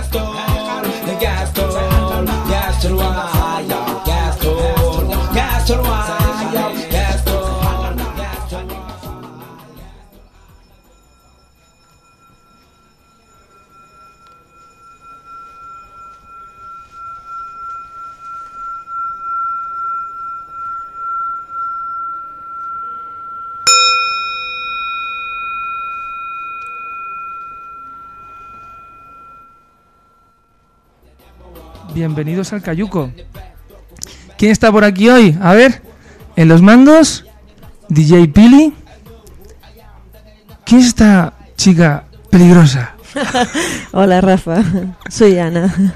Bienvenidos al Cayuco. ¿Quién está por aquí hoy? A ver, en los mandos, DJ Pili. ¿Quién es esta chica peligrosa? Hola, Rafa, soy Ana.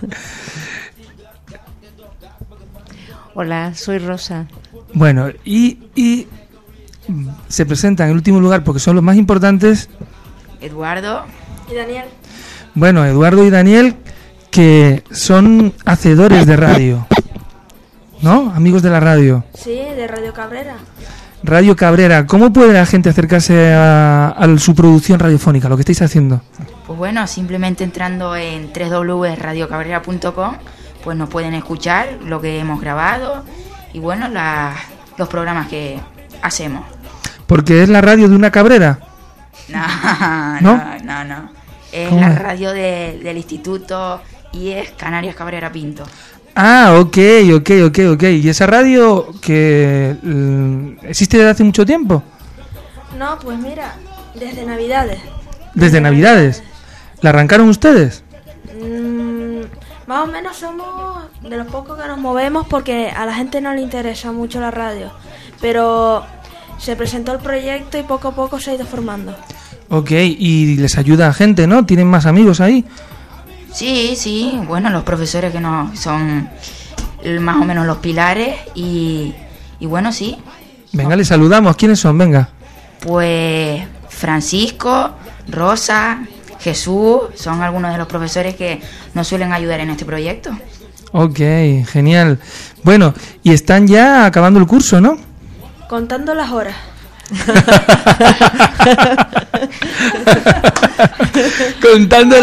Hola, soy Rosa. Bueno, y se presentan en último lugar porque son los más importantes. Eduardo y Daniel. Bueno, Eduardo y Daniel, que son hacedores de radio, ¿no? Amigos de la radio. Sí, de Radio Cabrera. Radio Cabrera. ¿Cómo puede la gente acercarse a su producción radiofónica, lo que estáis haciendo? Pues bueno, simplemente entrando en www.radiocabrera.com, pues nos pueden escuchar lo que hemos grabado y bueno, los programas que hacemos. ¿Porque es la radio de una cabrera? No. Es ¿Cómo? La radio del instituto y es Canarias Cabrera Pinto. Ah, ok. ¿Y esa radio que existe desde hace mucho tiempo? No, pues mira, desde Navidades. ¿Desde Navidades? ¿La arrancaron ustedes? Más o menos somos de los pocos que nos movemos porque a la gente no le interesa mucho la radio. Pero se presentó el proyecto y poco a poco se ha ido formando. Ok, y les ayuda a gente, ¿no? ¿Tienen más amigos ahí? Sí, bueno, los profesores que no son más o menos los pilares y bueno, sí. Venga, les saludamos. ¿Quiénes son? Venga. Pues Francisco, Rosa, Jesús, son algunos de los profesores que nos suelen ayudar en este proyecto. Ok, genial. Bueno, y están ya acabando el curso, ¿no? Contando las horas. Contando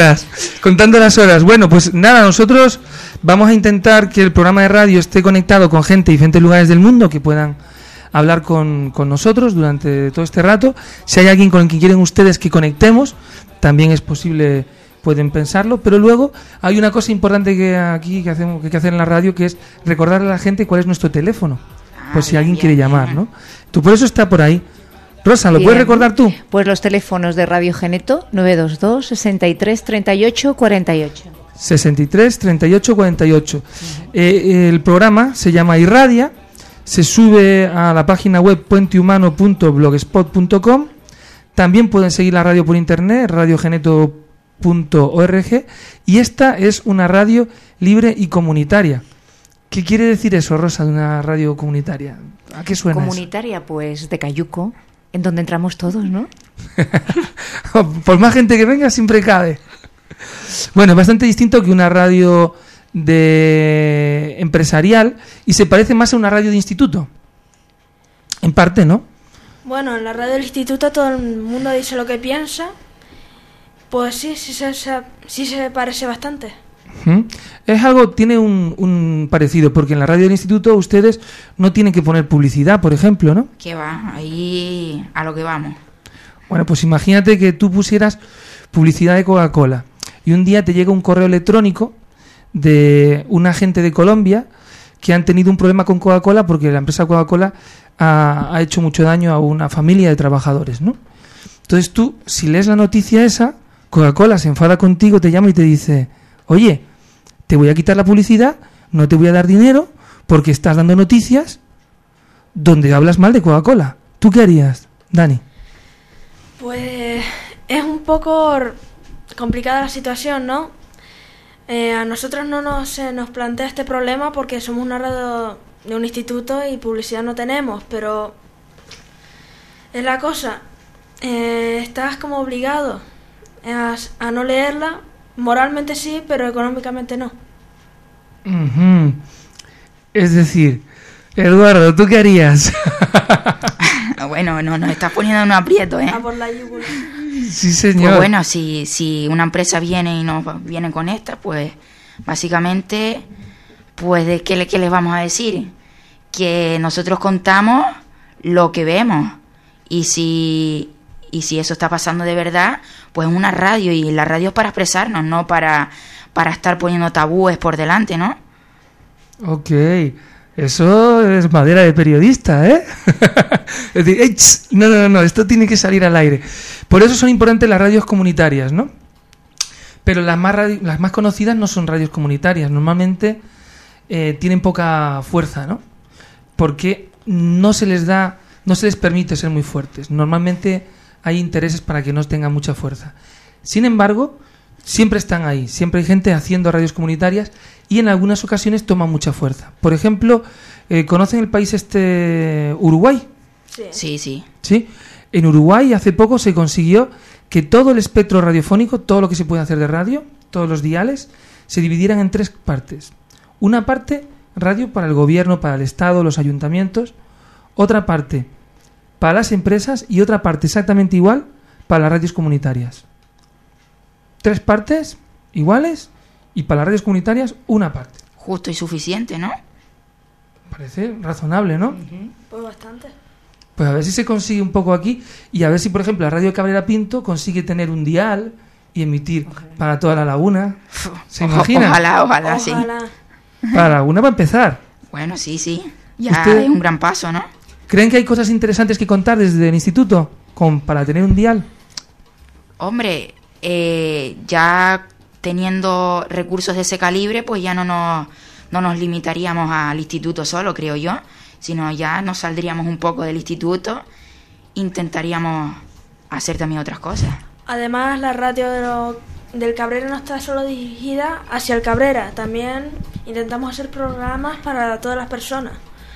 las horas. Bueno, pues nada, nosotros vamos a intentar que el programa de radio esté conectado con gente de diferentes lugares del mundo que puedan hablar con nosotros durante todo este rato. Si hay alguien con el que quieren ustedes que conectemos, también es posible, pueden pensarlo. Pero luego hay una cosa importante que hay que hacer en la radio, que es recordarle a la gente cuál es nuestro teléfono, por si alguien quiere llamar, ¿no? Tú por eso está por ahí. Rosa, ¿lo puedes recordar tú? Pues los teléfonos de Radio Geneto, 922 63 38 48. 63 38 48. El programa se llama Irradia, se sube a la página web puentehumano.blogspot.com. También pueden seguir la radio por internet, radiogeneto.org, y esta es una radio libre y comunitaria. ¿Qué quiere decir eso, Rosa, de una radio comunitaria? ¿A qué suena comunitaria, eso? Pues de Cayuco, en donde entramos todos, ¿no? Por más gente que venga, siempre cabe. Bueno, es bastante distinto que una radio empresarial y se parece más a una radio de instituto. En parte, ¿no? Bueno, en la radio del instituto todo el mundo dice lo que piensa. Pues sí se parece bastante. Es algo, tiene un parecido, porque en la radio del instituto ustedes no tienen que poner publicidad, por ejemplo, ¿no? Que va, ahí a lo que vamos. Bueno, pues imagínate que tú pusieras publicidad de Coca-Cola y un día te llega un correo electrónico de un agente de Colombia que han tenido un problema con Coca-Cola porque la empresa Coca-Cola ha hecho mucho daño a una familia de trabajadores, ¿no? Entonces tú, si lees la noticia esa, Coca-Cola se enfada contigo, te llama y te dice: oye, te voy a quitar la publicidad, no te voy a dar dinero porque estás dando noticias donde hablas mal de Coca-Cola. ¿Tú qué harías, Dani? Pues es un poco complicada la situación, ¿no? A nosotros no se nos plantea este problema porque somos una radio de un instituto y publicidad no tenemos, pero es la cosa, estás como obligado a no leerla. Moralmente sí, pero económicamente no. Es decir, Eduardo, ¿tú qué harías? Bueno, nos estás poniendo en un aprieto, ¿eh? A por la yugular. Sí, señor. Pues bueno, si una empresa viene y nos viene con esta, pues básicamente, pues ¿de qué les vamos a decir? Que nosotros contamos lo que vemos, y si eso está pasando de verdad, pues una radio, y la radio es para expresarnos, no para estar poniendo tabúes por delante, ¿no? Ok, eso es madera de periodista, ¿eh? Es decir, ¡ey, ch! No, esto tiene que salir al aire. Por eso son importantes las radios comunitarias, ¿no? Pero las más conocidas no son radios comunitarias, normalmente tienen poca fuerza, ¿no? Porque no se les permite ser muy fuertes. Normalmente hay intereses para que no tengan mucha fuerza. Sin embargo, siempre están ahí, siempre hay gente haciendo radios comunitarias y en algunas ocasiones toman mucha fuerza. Por ejemplo, ¿conocen el país Uruguay? Sí. Sí. En Uruguay hace poco se consiguió que todo el espectro radiofónico, todo lo que se puede hacer de radio, todos los diales, se dividieran en 3 partes. Una parte, radio para el gobierno, para el Estado, los ayuntamientos. Otra parte, para las empresas. Y otra parte, exactamente igual, para las radios comunitarias. 3 partes iguales, y para las radios comunitarias, una parte. Justo y suficiente, ¿no? Parece razonable, ¿no? Pues bastante. Pues a ver si se consigue un poco aquí, y a ver si, por ejemplo, la radio Cabrera Pinto consigue tener un dial y emitir para toda la laguna. ¿Se imagina? Ojalá, sí. Para la laguna va a empezar. Bueno, sí. Ya es un gran paso, ¿no? ¿Creen que hay cosas interesantes que contar desde el instituto para tener un dial? Hombre, ya teniendo recursos de ese calibre, pues ya no nos limitaríamos al instituto solo, creo yo, sino ya nos saldríamos un poco del instituto, intentaríamos hacer también otras cosas. Además, la radio del Cabrera no está solo dirigida hacia el Cabrera, también intentamos hacer programas para todas las personas.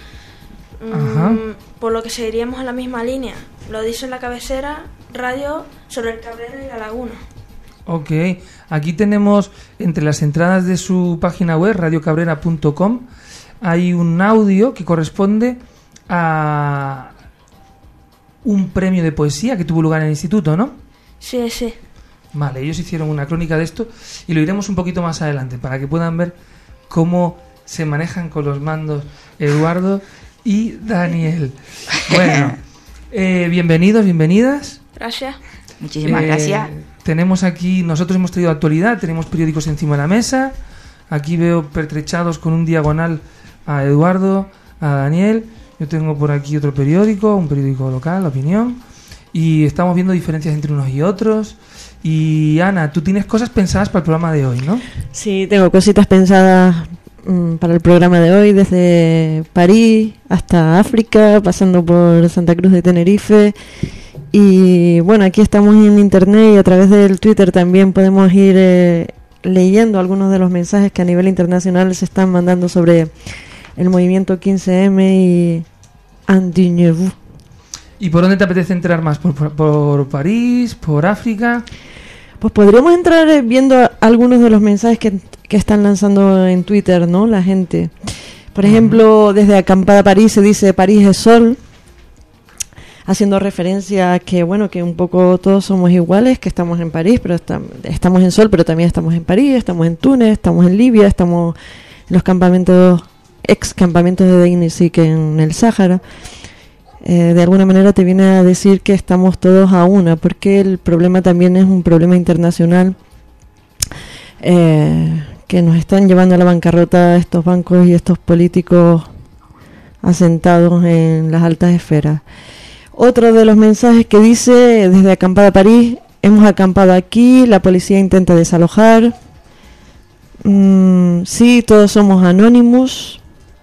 Por lo que seguiríamos en la misma línea. Lo dice en la cabecera, radio sobre el Cabrera y la laguna. Ok, aquí tenemos entre las entradas de su página web, radiocabrera.com, hay un audio que corresponde a un premio de poesía que tuvo lugar en el instituto, ¿no? Sí. Vale, ellos hicieron una crónica de esto y lo iremos un poquito más adelante para que puedan ver cómo se manejan con los mandos Eduardo y Daniel. Bueno, bienvenidos, bienvenidas. Gracias. Muchísimas gracias. Tenemos aquí, nosotros hemos traído actualidad, tenemos periódicos encima de la mesa. Aquí veo pertrechados con un diagonal a Eduardo, a Daniel. Yo tengo por aquí otro periódico, un periódico local, La Opinión. Y estamos viendo diferencias entre unos y otros. Y Ana, tú tienes cosas pensadas para el programa de hoy, ¿no? Sí, tengo cositas pensadas para el programa de hoy, desde París hasta África, pasando por Santa Cruz de Tenerife. Y bueno, aquí estamos en internet y a través del Twitter también podemos ir leyendo algunos de los mensajes que a nivel internacional se están mandando sobre el movimiento 15M y Anti-Nevu. ¿Y por dónde te apetece entrar más? ¿Por París? ¿Por África? Pues podríamos entrar viendo algunos de los mensajes que están lanzando en Twitter, ¿no? La gente. Por ejemplo, desde Acampada París se dice París es sol, haciendo referencia a que, bueno, que un poco todos somos iguales, que estamos en París, pero estamos en sol, pero también estamos en París, estamos en Túnez, estamos en Libia, estamos en los ex campamentos de Deinisik en el Sáhara. De alguna manera te viene a decir que estamos todos a una, porque el problema también es un problema internacional, que nos están llevando a la bancarrota estos bancos y estos políticos asentados en las altas esferas. Otro de los mensajes que dice desde Acampada París: hemos acampado aquí, la policía intenta desalojar. Sí, todos somos Anonymous.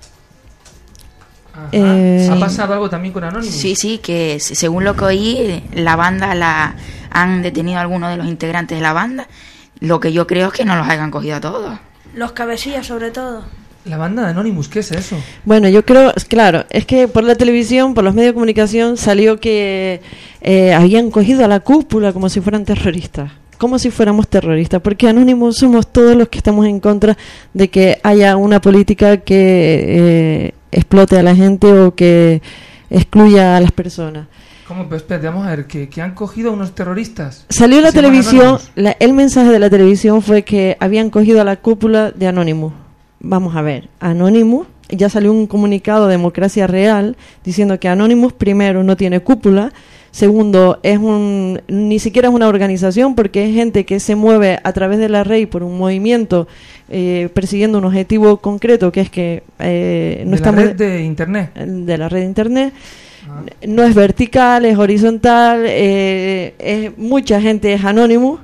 ¿Ha pasado algo también con Anonymous? Sí, que según lo que oí, la banda han detenido a algunos de los integrantes de la banda. Lo que yo creo es que no los hayan cogido a todos. Los cabecillas, sobre todo. La banda de Anonymous, ¿qué es eso? Bueno, yo creo, claro, es que por la televisión, por los medios de comunicación, salió que habían cogido a la cúpula como si fueran terroristas. Como si fuéramos terroristas, porque Anonymous somos todos los que estamos en contra de que haya una política que explote a la gente o que excluya a las personas. ¿Cómo? Pues espérate, vamos a ver, que han cogido a unos terroristas. Salió en la Se llaman televisión, Anonymous. el mensaje de la televisión fue que habían cogido a la cúpula de Anonymous. Vamos a ver, Anonymous, ya salió un comunicado de Democracia Real diciendo que Anonymous, primero, no tiene cúpula, segundo, ni siquiera es una organización porque es gente que se mueve a través de la red por un movimiento persiguiendo un objetivo concreto, que es que no De estamos la red de internet. de la red de internet. No es vertical, es horizontal, mucha gente es Anonymous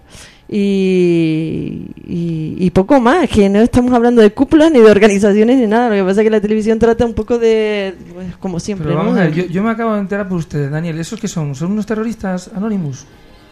y poco más, que no estamos hablando de cúpulas ni de organizaciones ni nada. Lo que pasa es que la televisión trata un poco de, pues, como siempre, Pero vamos ¿no? a ver, yo me acabo de enterar por ustedes, Daniel. ¿Esos qué son? ¿Son unos terroristas Anonymous?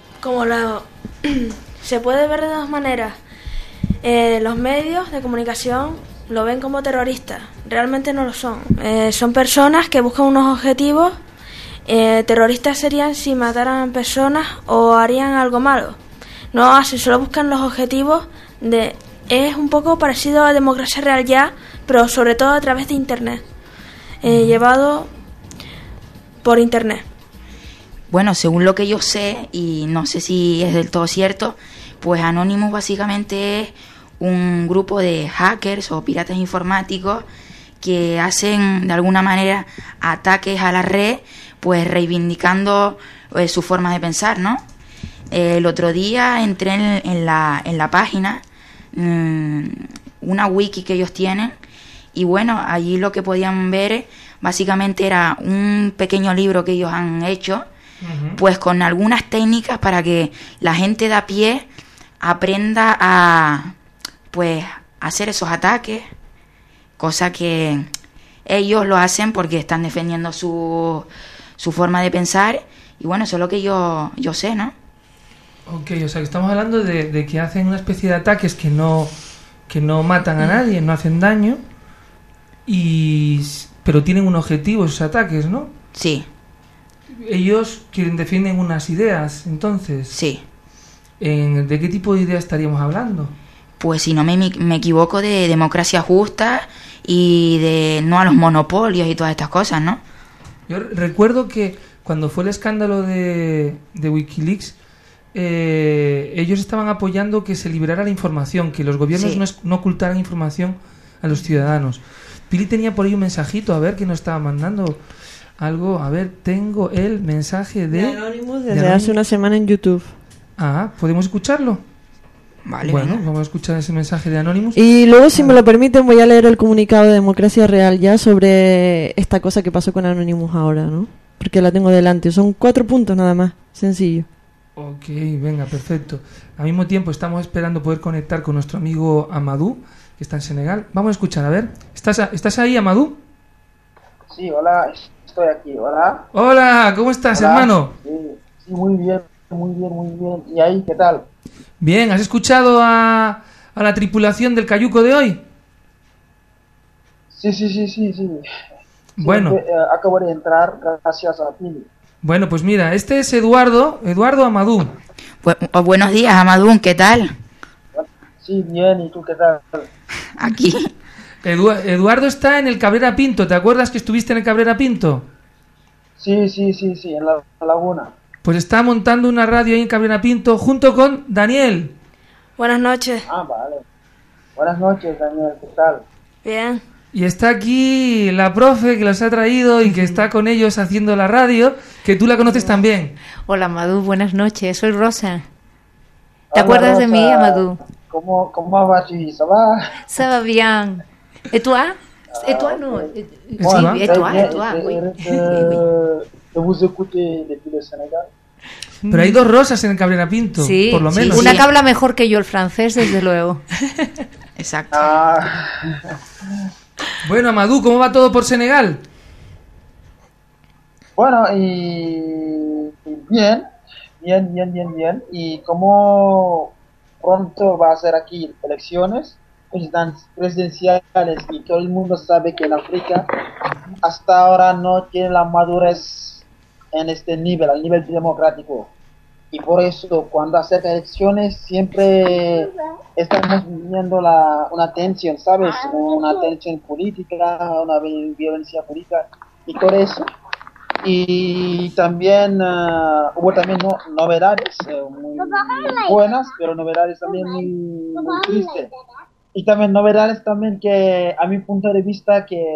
Se puede ver de dos maneras. Los medios de comunicación lo ven como terroristas, realmente no lo son. Son personas que buscan unos objetivos. Terroristas serían si mataran personas o harían algo malo. No hacen, solo buscan los objetivos de... Es un poco parecido a Democracia Real ya, pero sobre todo a través de Internet. Llevado por Internet. Bueno, según lo que yo sé, y no sé si es del todo cierto, pues Anonymous básicamente es un grupo de hackers o piratas informáticos que hacen de alguna manera ataques a la red, pues reivindicando su forma de pensar, ¿no? El otro día entré en la página, una wiki que ellos tienen, y bueno, allí lo que podían ver básicamente era un pequeño libro que ellos han hecho, pues con algunas técnicas para que la gente de a pie aprenda a, pues, hacer esos ataques, cosa que ellos lo hacen porque están defendiendo su forma de pensar, y bueno, eso es lo que yo sé, ¿no? Ok, o sea que estamos hablando de que hacen una especie de ataques que no matan a nadie, no hacen daño, pero tienen un objetivo esos ataques, ¿no? Sí, Ellos defienden unas ideas, entonces. sí. ¿De qué tipo de ideas estaríamos hablando? Pues si no me equivoco, de democracia justa y de no a los monopolios y todas estas cosas, ¿no? Yo recuerdo que cuando fue el escándalo de Wikileaks, ellos estaban apoyando que se liberara la información, que los gobiernos Sí. no ocultaran información a los ciudadanos. Pili tenía por ahí un mensajito, a ver, que nos estaba mandando algo. A ver, tengo el mensaje De de Anonymous de desde Anonymous. hace una semana en YouTube. Ah, ¿podemos escucharlo? Vale, Bueno, venga. vamos a escuchar ese mensaje de Anonymous. Y luego, si me lo permiten, voy a leer el comunicado de Democracia Real ya sobre esta cosa que pasó con Anonymous ahora, ¿no? Porque la tengo delante. Son 4 puntos nada más, sencillo. Ok, venga, perfecto. Al mismo tiempo estamos esperando poder conectar con nuestro amigo Amadou, que está en Senegal. Vamos a escuchar, a ver. ¿Estás ahí, Amadou? Sí, hola, estoy aquí, hola. Hola, ¿cómo estás, Hola. hermano? Sí, muy bien, muy bien, muy bien. ¿Y ahí qué tal? Bien, ¿has escuchado a la tripulación del cayuco de hoy? Sí. Bueno. Sí, acabo de entrar gracias a ti. Bueno, pues mira, este es Eduardo Amadou. Buenos días, Amadou, ¿qué tal? Sí, bien, ¿y tú qué tal? Aquí. Eduardo está en el Cabrera Pinto, ¿te acuerdas que estuviste en el Cabrera Pinto? Sí, en la laguna. Pues está montando una radio ahí en Cabrera Pinto junto con Daniel. Buenas noches. Ah, vale. Buenas noches, Daniel, ¿qué tal? Bien. Y está aquí la profe que los ha traído y que está con ellos haciendo la radio, que tú la conoces también. Hola, Amadou, buenas noches. Soy Rosa. Hola, ¿Te acuerdas de Rosa. mí, Amadou? ¿Cómo va tu ça va? Ça va bien. ¿Et toi? ¿Et toi, no? ok. Sí, Bueno, ¿et toi? ¿Et toi? Oui. De vous écouter depuis le Sénégal. Pero hay 2 Rosas en el Cabrera Pinto, Sí, por lo sí, menos. una Sí. que habla mejor que yo el francés, desde luego. Exacto. Ah, Bueno, Amadou, ¿cómo va todo por Senegal? bueno, y bien. Y como pronto va a ser aquí elecciones presidenciales y todo el mundo sabe que en África hasta ahora no tiene la madurez en este nivel, al nivel democrático. Y por eso cuando acerca elecciones siempre estamos viviendo una tensión, ¿sabes? Una tensión política, una violencia política. Y por eso Y también hubo también novedades muy buenas, pero novedades también muy tristes. Y también novedades también que a mi punto de vista que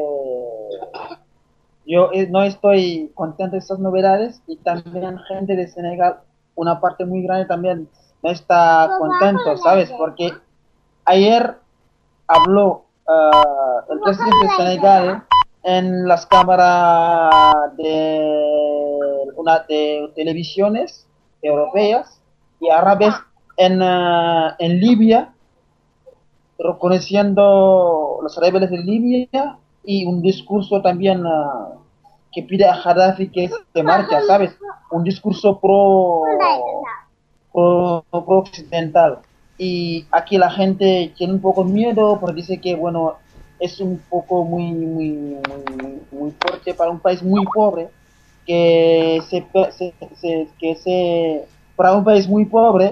yo no estoy contento de estas novedades, y también gente de Senegal, una parte muy grande también no está contento, ¿sabes? Porque ayer habló el presidente de Senegal en las cámaras de televisiones europeas y árabes en Libia, reconociendo los rebeldes de Libia, y un discurso también que pide a Gaddafi que se marcha, ¿sabes? Un discurso pro occidental. Y aquí la gente tiene un poco miedo porque dice que, bueno, es un poco muy fuerte para un país muy pobre, para un país muy pobre,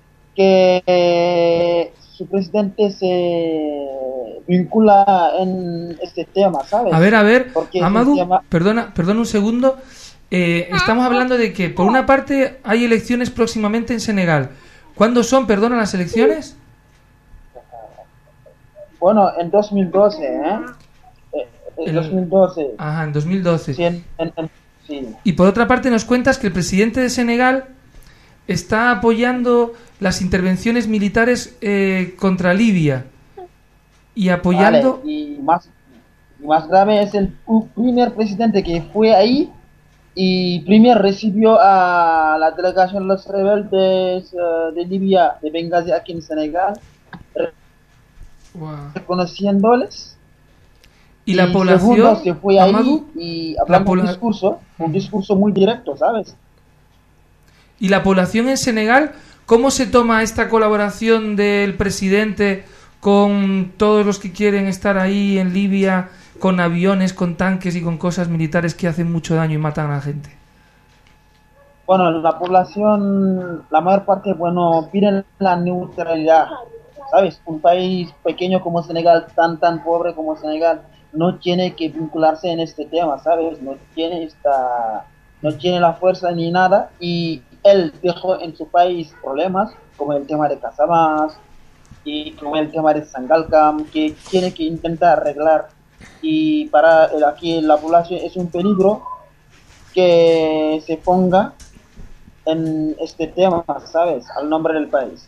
que su presidente se vincula en este tema, ¿sabes? A ver, porque Amadou, tema... perdona un segundo. Estamos hablando de que, por una parte, hay elecciones próximamente en Senegal. ¿Cuándo son, perdona, las elecciones? Bueno, en 2012, En 2012. Ajá, en 2012. Sí, sí. Y por otra parte nos cuentas que el presidente de Senegal está apoyando las intervenciones militares contra Libia. Y apoyando... Vale, y más grave es el primer presidente que fue ahí y primero recibió a la delegación de los rebeldes de Libia, de Benghazi, aquí en Senegal, reconociéndoles. Y la población, segundo se fue ahí, Amadou, y hablando un discurso muy directo, ¿sabes? Y la población en Senegal, ¿cómo se toma esta colaboración del presidente con todos los que quieren estar ahí en Libia, con aviones, con tanques y con cosas militares que hacen mucho daño y matan a la gente? Bueno, la población, la mayor parte, bueno, piden la neutralidad, ¿sabes? Un país pequeño como Senegal, tan pobre como Senegal, no tiene que vincularse en este tema, ¿sabes? No tiene la fuerza ni nada, y él dejó en su país problemas como el tema de Casamance y como el tema de Sangalkam, que tiene que intentar arreglar. Y para aquí la población es un peligro que se ponga en este tema, ¿sabes? Al nombre del país.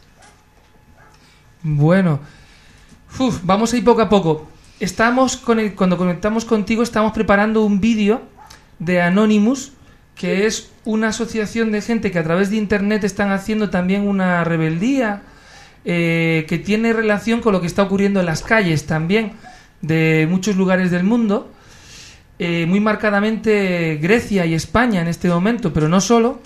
Bueno, vamos a ir poco a poco. Cuando conectamos contigo estamos preparando un vídeo de Anonymous, que es una asociación de gente que a través de internet están haciendo también una rebeldía que tiene relación con lo que está ocurriendo en las calles también de muchos lugares del mundo, muy marcadamente Grecia y España en este momento, pero no solo.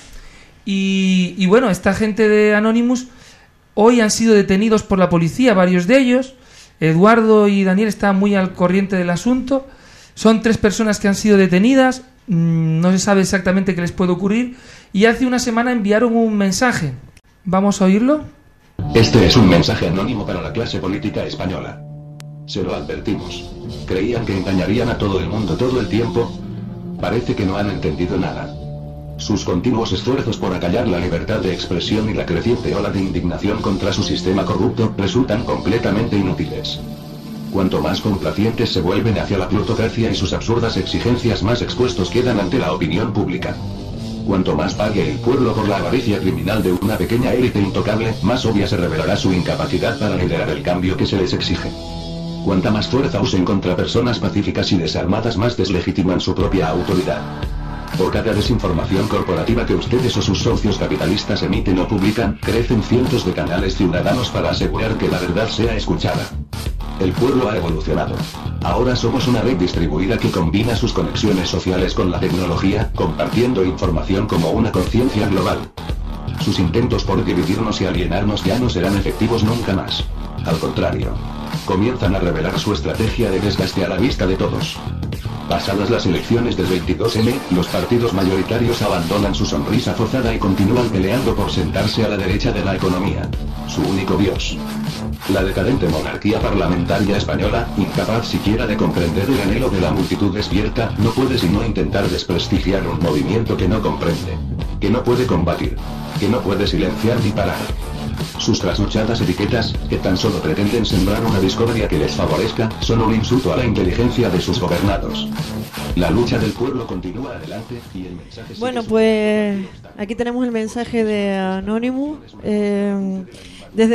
Y bueno, esta gente de Anonymous hoy han sido detenidos por la policía, varios de ellos. Eduardo y Daniel están muy al corriente del asunto. Son 3 personas que han sido detenidas, no se sabe exactamente qué les puede ocurrir, y hace una semana enviaron un mensaje. ¿Vamos a oírlo? Este es un mensaje anónimo para la clase política española. Se lo advertimos. Creían que engañarían a todo el mundo todo el tiempo. Parece que no han entendido nada. Sus continuos esfuerzos por acallar la libertad de expresión y la creciente ola de indignación contra su sistema corrupto resultan completamente inútiles. Cuanto más complacientes se vuelven hacia la plutocracia y sus absurdas exigencias, más expuestos quedan ante la opinión pública. Cuanto más pague el pueblo por la avaricia criminal de una pequeña élite intocable, más obvia se revelará su incapacidad para liderar el cambio que se les exige. Cuanta más fuerza usen contra personas pacíficas y desarmadas, más deslegitiman su propia autoridad. Por cada desinformación corporativa que ustedes o sus socios capitalistas emiten o publican, crecen cientos de canales ciudadanos para asegurar que la verdad sea escuchada. El pueblo ha evolucionado. Ahora somos una red distribuida que combina sus conexiones sociales con la tecnología, compartiendo información como una conciencia global. Sus intentos por dividirnos y alienarnos ya no serán efectivos nunca más. Al contrario, comienzan a revelar su estrategia de desgaste a la vista de todos. Pasadas las elecciones del 22M, los partidos mayoritarios abandonan su sonrisa forzada y continúan peleando por sentarse a la derecha de la economía. su único Dios. La decadente monarquía parlamentaria española, incapaz siquiera de comprender el anhelo de la multitud despierta, no puede sino intentar desprestigiar un movimiento que no comprende, que no puede combatir, que no puede silenciar ni parar. Sus trasnochadas etiquetas, que tan solo pretenden sembrar una discordia que les favorezca, son un insulto a la inteligencia de sus gobernados. La lucha del pueblo continúa adelante y el mensaje sigue. Bueno, pues aquí tenemos el mensaje de Anonymous. Desde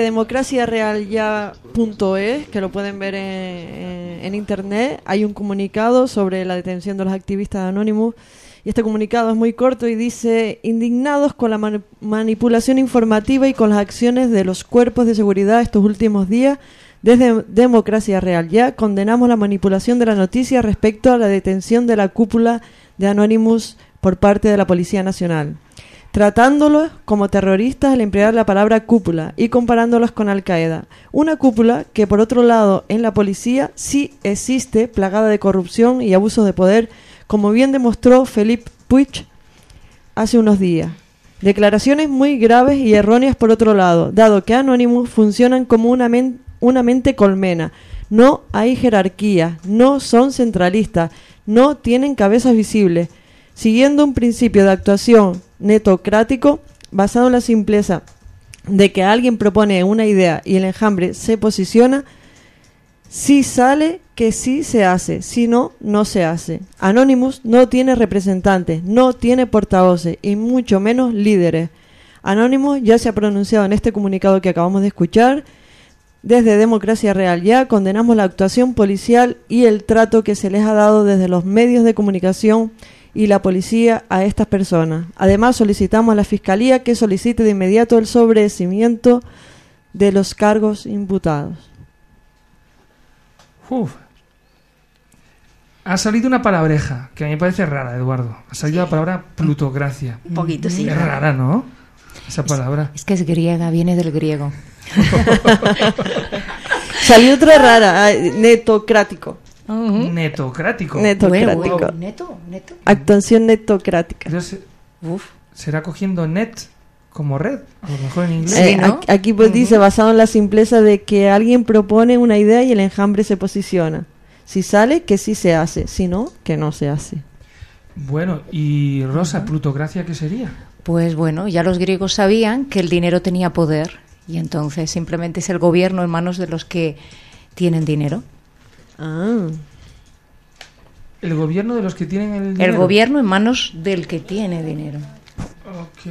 democraciarealya.es, que lo pueden ver en internet, hay un comunicado sobre la detención de los activistas de Anonymous. Y este comunicado es muy corto y dice: indignados con la manipulación informativa y con las acciones de los cuerpos de seguridad estos últimos días, desde Democracia Real Ya condenamos la manipulación de la noticia respecto a la detención de la cúpula de Anonymous por parte de la Policía Nacional, tratándolos como terroristas al emplear la palabra cúpula y comparándolos con Al-Qaeda. Una cúpula que, por otro lado, en la policía sí existe, plagada de corrupción y abusos de poder, como bien demostró Felip Puig hace unos días. Declaraciones muy graves y erróneas por otro lado, dado que Anonymous funcionan como una mente colmena. No hay jerarquía, no son centralistas, no tienen cabezas visibles. Siguiendo un principio de actuación netocrático basado en la simpleza de que alguien propone una idea y el enjambre se posiciona, si sale que sí se hace, si no, no se hace. Anonymous no tiene representantes, no tiene portavoces y mucho menos líderes. Anonymous ya se ha pronunciado en este comunicado que acabamos de escuchar. Desde Democracia Real Ya condenamos la actuación policial y el trato que se les ha dado desde los medios de comunicación y la policía a estas personas. Además, solicitamos a la Fiscalía que solicite de inmediato el sobreseimiento de los cargos imputados. Ha salido una palabreja que a mí me parece rara, Eduardo. Ha salido la palabra plutocracia. Un poquito, sí. Es rara, ¿no? Esa palabra. Es que es griega, viene del griego. Salió otra rara, netocrático. Netocrático. Netocrático. Bueno, neto. Actuación netocrática. Entonces, será cogiendo net como red, a lo mejor en inglés. Sí, ¿no? Aquí pues dice, basado en la simpleza de que alguien propone una idea y el enjambre se posiciona. Si sale, que sí se hace. Si no, que no se hace. Bueno, y Rosa, plutocracia, ¿qué sería? Pues bueno, ya los griegos sabían que el dinero tenía poder y entonces simplemente es el gobierno en manos de los que tienen dinero. Ah. El gobierno de los que tienen el dinero. El gobierno en manos del que tiene dinero. Ok.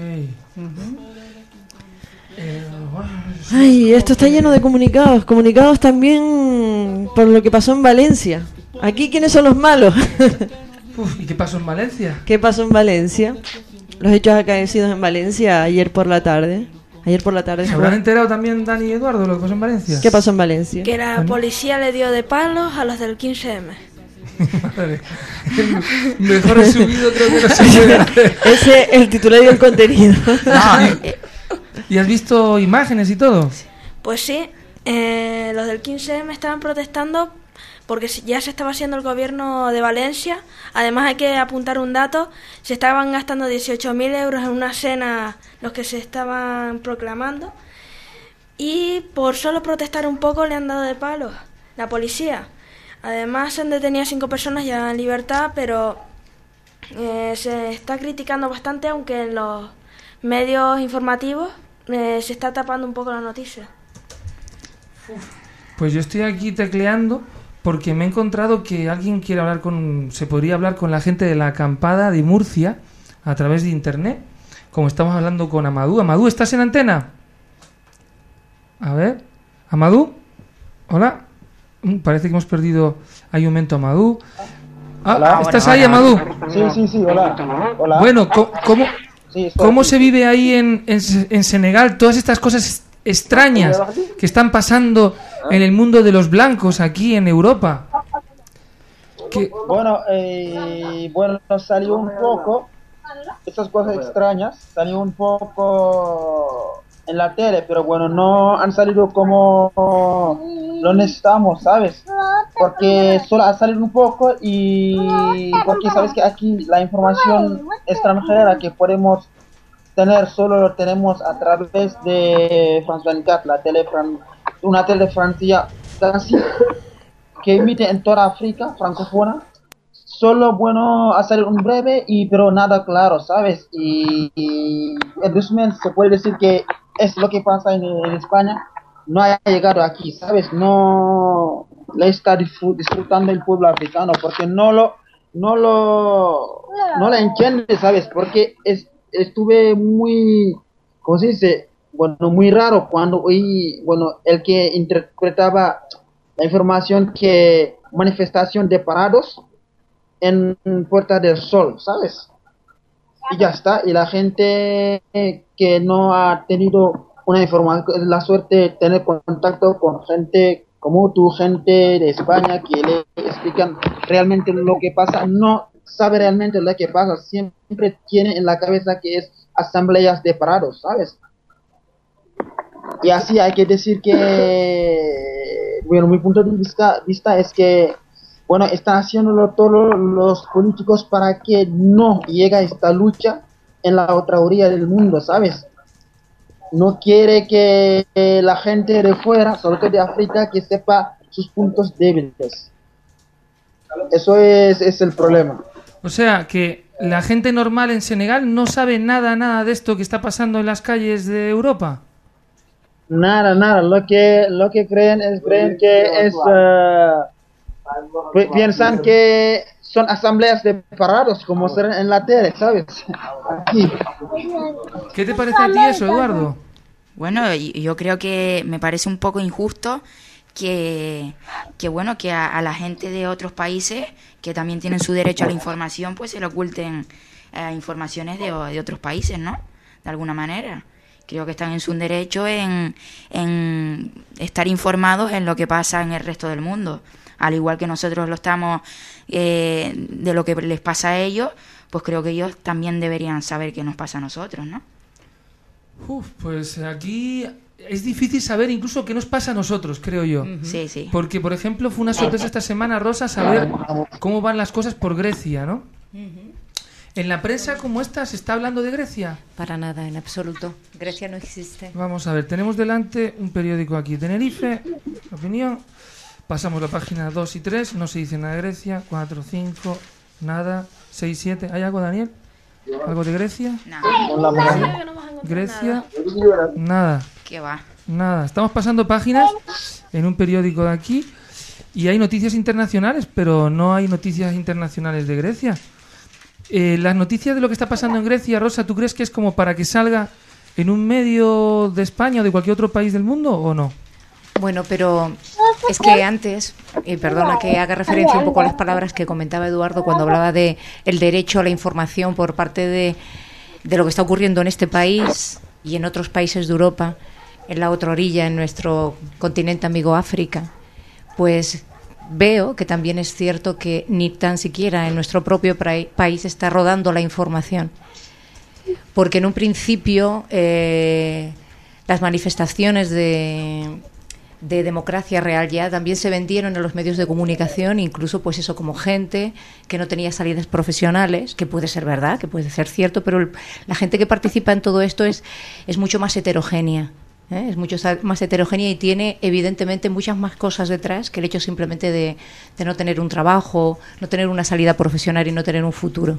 Ay, esto está lleno de comunicados. Comunicados también por lo que pasó en Valencia. Aquí, ¿quiénes son los malos? ¿Y qué pasó en Valencia? ¿Qué pasó en Valencia? Los hechos acaecidos en Valencia ayer por la tarde. ¿Se habrán enterado también Dani y Eduardo lo que pasó en Valencia? ¿Qué pasó en Valencia? Que la policía le dio de palos a los del 15M. Madre. Mejor resumido creo que no se puede hacer. Ese es el titular y el contenido. ¿Y has visto imágenes y todo? Pues sí, los del 15M estaban protestando porque ya se estaba haciendo el gobierno de Valencia. Además hay que apuntar un dato: se estaban gastando 18.000 euros en una cena los que se estaban proclamando, y por solo protestar un poco le han dado de palos la policía. Además se han detenido 5 personas ya en libertad, pero se está criticando bastante, aunque en los medios informativos se está tapando un poco la noticia. Pues yo estoy aquí tecleando porque me he encontrado que alguien quiere hablar se podría hablar con la gente de la acampada de Murcia a través de internet, como estamos hablando con Amadou. Amadou, ¿estás en antena? A ver, Amadou, hola. Parece que hemos perdido ahí un momento a Amadou. Hola. ¿Estás ahí, Amadou? Sí, hola. Bueno, ¿cómo se vive ahí en Senegal todas estas cosas extrañas que están pasando en el mundo de los blancos aquí en Europa? Bueno, salió un poco, estas cosas extrañas, salió un poco en la tele, pero bueno, no han salido como lo necesitamos, ¿sabes? Porque solo ha salido un poco y porque sabes que aquí la información extranjera que podemos tenemos a través de France 24, una tele Francia casi que emite en toda África francófona. Solo bueno hacer un breve pero nada claro, ¿sabes? Y en resumen se puede decir que es lo que pasa en España, no ha llegado aquí, ¿sabes? No le está disfrutando el pueblo africano porque no lo entiende, ¿sabes? Porque estuve muy, ¿cómo se dice? Bueno, muy raro cuando oí, el que interpretaba la información que manifestación de parados en Puerta del Sol, ¿sabes? Y ya está, y la gente que no ha tenido una información, la suerte de tener contacto con gente como tú, gente de España, que le explican realmente lo que pasa, no sabe realmente lo que pasa, siempre tiene en la cabeza que es asambleas de parados, ¿sabes? Y así hay que decir que, bueno, mi punto de vista es que, bueno, están haciéndolo todos los políticos para que no llegue esta lucha en la otra orilla del mundo, ¿sabes? No quiere que la gente de fuera, sobre todo de África, que sepa sus puntos débiles. Eso es el problema. O sea, que la gente normal en Senegal no sabe nada de esto que está pasando en las calles de Europa. Nada. Lo que creen que es... piensan que son asambleas de parados, como serán en la tele, ¿sabes? Aquí. ¿Qué te parece a ti eso, Eduardo? Bueno, yo creo que me parece un poco injusto que a la gente de otros países que también tienen su derecho a la información, pues se le oculten informaciones de otros países, ¿no? De alguna manera. Creo que están en su derecho en estar informados en lo que pasa en el resto del mundo. Al igual que nosotros lo estamos de lo que les pasa a ellos, pues creo que ellos también deberían saber qué nos pasa a nosotros, ¿no? Pues aquí es difícil saber incluso qué nos pasa a nosotros, creo yo. Sí. Porque, por ejemplo, fue una sorpresa esta semana, Rosa, saber cómo van las cosas por Grecia, ¿no? ¿En la prensa como esta se está hablando de Grecia? Para nada, en absoluto. Grecia no existe. Vamos a ver, tenemos delante un periódico aquí, Tenerife, Opinión. Pasamos la página 2 y 3, no se dice nada de Grecia. 4, 5, nada. 6, 7. ¿Hay algo, Daniel? ¿Algo de Grecia? Nada. Grecia, nada. ¿Qué va? Nada. Estamos pasando páginas en un periódico de aquí y hay noticias internacionales, pero no hay noticias internacionales de Grecia. Las noticias de lo que está pasando en Grecia, Rosa, ¿tú crees que es como para que salga en un medio de España o de cualquier otro país del mundo o no? Bueno, pero es que antes, perdona que haga referencia un poco a las palabras que comentaba Eduardo cuando hablaba de el derecho a la información por parte de lo que está ocurriendo en este país y en otros países de Europa, en la otra orilla, en nuestro continente amigo África, pues veo que también es cierto que ni tan siquiera en nuestro propio país está rodando la información. Porque en un principio las manifestaciones de democracia real ya también se vendieron en los medios de comunicación, incluso pues eso, como gente que no tenía salidas profesionales, que puede ser verdad, que puede ser cierto, pero la gente que participa en todo esto es mucho más heterogénea. Es mucho más heterogénea y tiene evidentemente muchas más cosas detrás que el hecho simplemente de no tener un trabajo, no tener una salida profesional y no tener un futuro.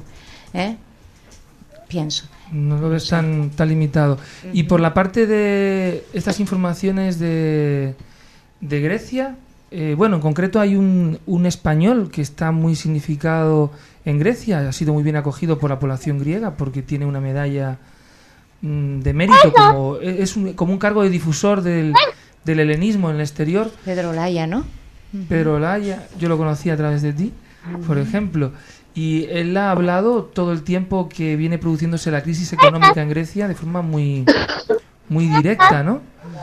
Pienso. No lo ves tan limitado. Y por la parte de estas informaciones de Grecia, bueno, en concreto hay un español que está muy significado en Grecia, ha sido muy bien acogido por la población griega porque tiene una medalla de mérito, como un cargo de difusor del helenismo en el exterior. Pedro Olaya, ¿no? Pedro Olaya, yo lo conocí a través de ti, por ejemplo. Y él ha hablado todo el tiempo que viene produciéndose la crisis económica en Grecia de forma muy directa, ¿no?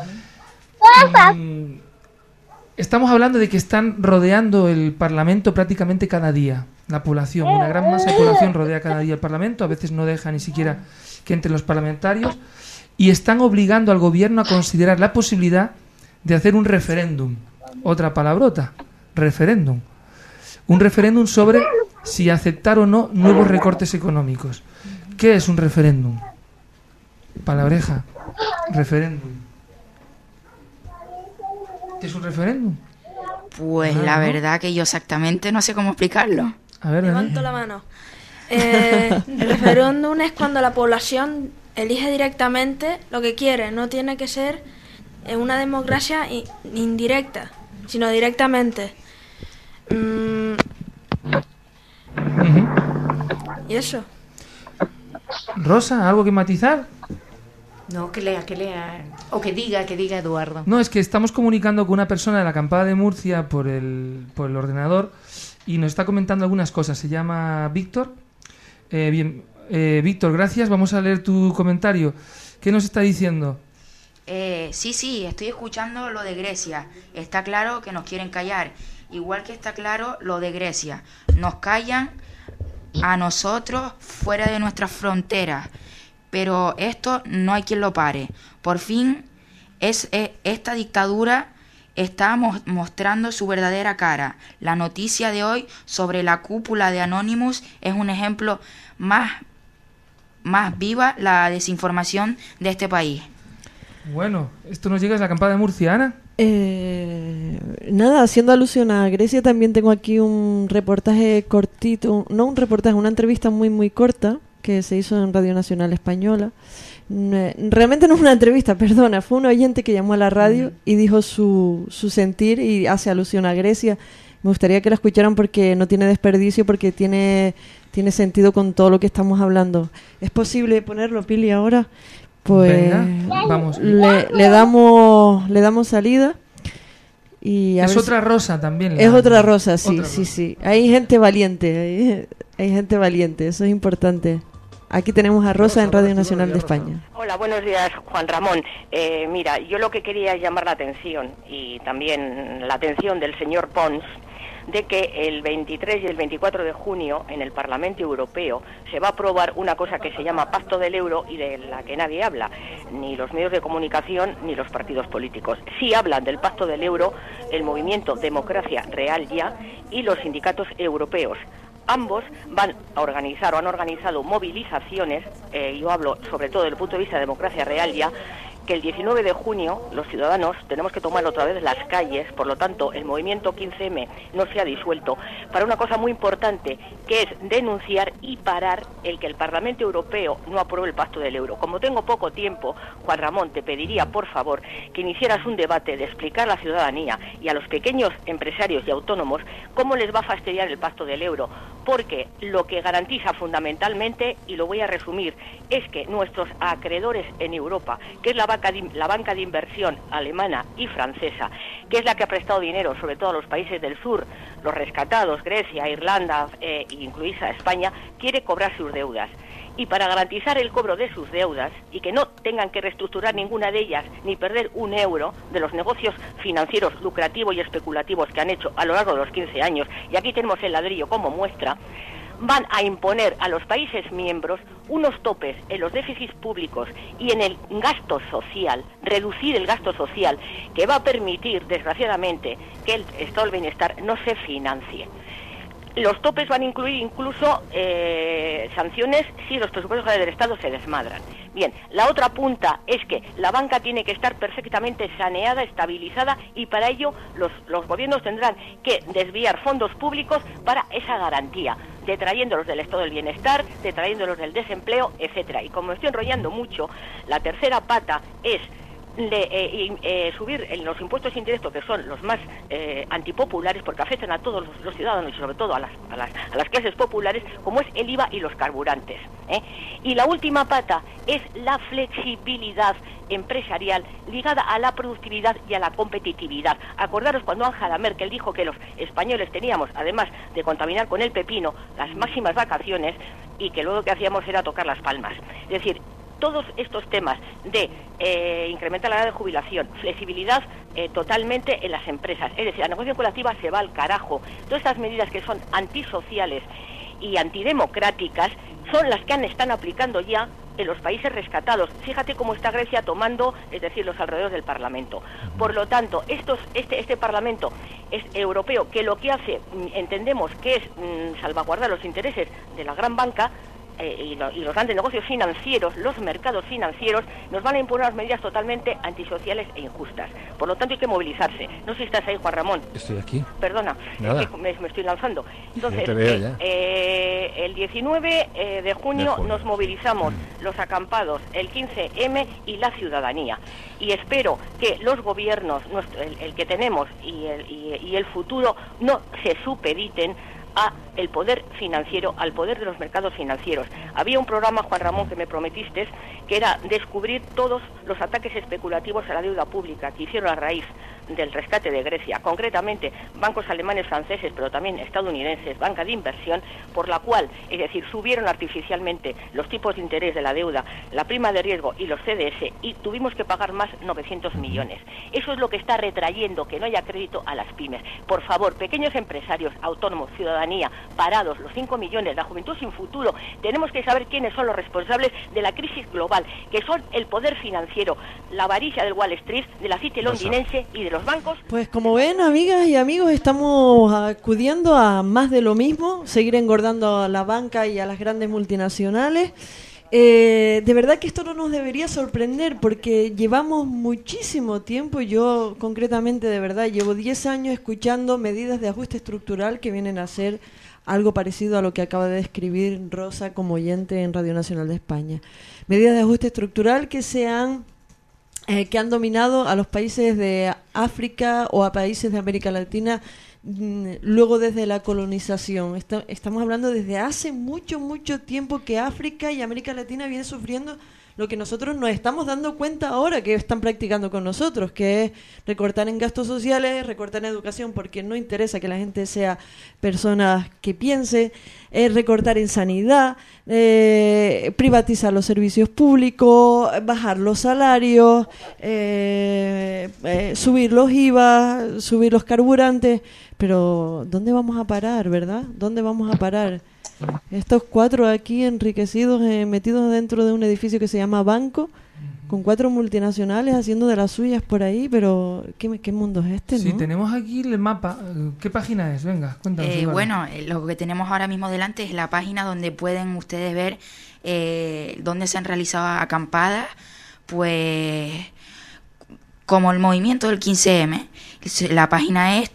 Estamos hablando de que están rodeando el Parlamento prácticamente cada día. La población, una gran masa de población rodea cada día el Parlamento, a veces no deja ni siquiera que entren los parlamentarios, y están obligando al gobierno a considerar la posibilidad de hacer un referéndum. Otra palabrota, referéndum. Un referéndum sobre si aceptar o no nuevos recortes económicos. ¿Qué es un referéndum? Palabreja. Referéndum. ¿Qué es un referéndum? Pues la verdad que yo exactamente no sé cómo explicarlo. A ver, Levanto la mano. El referéndum es cuando la población elige directamente lo que quiere. No tiene que ser una democracia indirecta, sino directamente. ¿Y eso? Rosa, ¿algo que matizar? No, que lea, o que diga Eduardo. No, es que estamos comunicando con una persona de la acampada de Murcia por el ordenador y nos está comentando algunas cosas. Se llama Víctor. Víctor, gracias. Vamos a leer tu comentario. ¿Qué nos está diciendo? Sí, estoy escuchando lo de Grecia. Está claro que nos quieren callar. Igual que está claro lo de Grecia. Nos callan a nosotros fuera de nuestras fronteras. Pero esto no hay quien lo pare. Por fin, esta dictadura está mostrando su verdadera cara. La noticia de hoy sobre la cúpula de Anonymous es un ejemplo más viva la desinformación de este país. Bueno, esto nos llega a la acampada de Murcia, Ana. Nada, haciendo alusión a Grecia, también tengo aquí un reportaje cortito, no un reportaje, una entrevista muy corta que se hizo en Radio Nacional Española. Realmente no es una entrevista, perdona, fue un oyente que llamó a la radio y dijo su sentir y hace alusión a Grecia. Me gustaría que la escucharan porque no tiene desperdicio, porque tiene sentido con todo lo que estamos hablando. ¿Es posible ponerlo, Pili, ahora? Pues venga, vamos. Le damos salida. Y es otra Rosa también. Es otra Rosa, sí, otra Rosa. Sí. Hay gente valiente, hay gente valiente, eso es importante. Aquí tenemos a Rosa en Radio Nacional de España. Hola, buenos días, Juan Ramón. Mira, yo lo que quería es llamar la atención, y también la atención del señor Pons, de que el 23 y el 24 de junio en el Parlamento Europeo se va a aprobar una cosa que se llama Pacto del Euro y de la que nadie habla, ni los medios de comunicación ni los partidos políticos. Sí hablan del Pacto del Euro el movimiento Democracia Real Ya y los sindicatos europeos. Ambos van a organizar o han organizado movilizaciones, yo hablo sobre todo desde el punto de vista de Democracia Real Ya, que el 19 de junio los ciudadanos tenemos que tomar otra vez las calles, por lo tanto el movimiento 15M no se ha disuelto, para una cosa muy importante, que es denunciar y parar el que el Parlamento Europeo no apruebe el Pacto del Euro. Como tengo poco tiempo, Juan Ramón, te pediría por favor que iniciaras un debate de explicar a la ciudadanía y a los pequeños empresarios y autónomos cómo les va a fastidiar el Pacto del Euro, porque lo que garantiza fundamentalmente, y lo voy a resumir, es que nuestros acreedores en Europa, que es la banca de inversión alemana y francesa, que es la que ha prestado dinero sobre todo a los países del sur, los rescatados, Grecia, Irlanda, incluida España, quiere cobrar sus deudas. Y para garantizar el cobro de sus deudas y que no tengan que reestructurar ninguna de ellas ni perder un euro de los negocios financieros lucrativos y especulativos que han hecho a lo largo de los 15 años, y aquí tenemos el ladrillo como muestra, van a imponer a los países miembros unos topes en los déficits públicos y en el gasto social, reducir el gasto social, que va a permitir, desgraciadamente, que el estado del bienestar no se financie. Los topes van a incluir incluso sanciones si los presupuestos del Estado se desmadran. Bien, la otra punta es que la banca tiene que estar perfectamente saneada, estabilizada, y para ello los gobiernos tendrán que desviar fondos públicos para esa garantía, detrayéndolos del estado del bienestar, detrayéndolos del desempleo, etcétera. Y como me estoy enrollando mucho, la tercera pata es subir en los impuestos indirectos, que son los más antipopulares porque afectan a todos los ciudadanos y sobre todo a las clases populares, como es el IVA y los carburantes. Y la última pata es la flexibilidad empresarial ligada a la productividad y a la competitividad. Acordaros cuando Angela Merkel dijo que los españoles teníamos, además de contaminar con el pepino, las máximas vacaciones, y que luego lo que hacíamos era tocar las palmas. Es decir, todos estos temas de incrementar la edad de jubilación, flexibilidad totalmente en las empresas, es decir, la negociación colectiva se va al carajo. Todas estas medidas que son antisociales y antidemocráticas son las que están aplicando ya en los países rescatados. Fíjate cómo está Grecia tomando, es decir, los alrededores del Parlamento. Por lo tanto, este Parlamento es europeo, que lo que hace, entendemos que es salvaguardar los intereses de la gran banca, y los grandes negocios financieros, los mercados financieros, nos van a imponer unas medidas totalmente antisociales e injustas. Por lo tanto, hay que movilizarse. No sé si estás ahí, Juan Ramón. Estoy aquí. Perdona, Nada. es que me estoy lanzando. Entonces, te veo ya. El 19 de junio nos movilizamos los acampados, el 15M y la ciudadanía. Y espero que los gobiernos, el que tenemos y el futuro, no se supediten a el poder financiero, al poder de los mercados financieros. Había un programa, Juan Ramón, que me prometiste, que era descubrir todos los ataques especulativos a la deuda pública que hicieron a raíz del rescate de Grecia, concretamente bancos alemanes, franceses, pero también estadounidenses, banca de inversión, por la cual, es decir, subieron artificialmente los tipos de interés de la deuda, la prima de riesgo y los CDS, y tuvimos que pagar más 900 millones. Eso es lo que está retrayendo que no haya crédito a las pymes. Por favor, pequeños empresarios, autónomos, ciudadanía, parados, los 5 millones, la juventud sin futuro, tenemos que saber quiénes son los responsables de la crisis global, que son el poder financiero, la avaricia del Wall Street, de la City londinense y de los bancos. Pues como ven, amigas y amigos, estamos acudiendo a más de lo mismo, seguir engordando a la banca y a las grandes multinacionales. De verdad que esto no nos debería sorprender porque llevamos muchísimo tiempo, yo concretamente de verdad llevo 10 años escuchando medidas de ajuste estructural que vienen a ser algo parecido a lo que acaba de describir Rosa como oyente en Radio Nacional de España. Medidas de ajuste estructural que que han dominado a los países de África o a países de América Latina luego desde la colonización. Estamos hablando desde hace mucho tiempo que África y América Latina vienen sufriendo lo que nosotros nos estamos dando cuenta ahora que están practicando con nosotros, que es recortar en gastos sociales, recortar en educación porque no interesa que la gente sea personas que piense, recortar en sanidad, privatizar los servicios públicos, bajar los salarios, subir los IVA, subir los carburantes. Pero ¿dónde vamos a parar, verdad? ¿Dónde vamos a parar? Estos 4 aquí enriquecidos, metidos dentro de un edificio que se llama banco, con 4 multinacionales haciendo de las suyas por ahí, pero ¿qué mundo es este, no? Sí, tenemos aquí el mapa. ¿Qué página es? Venga, cuéntanos. Bueno, lo que tenemos ahora mismo delante es la página donde pueden ustedes ver dónde se han realizado acampadas, pues como el movimiento del 15M. La página es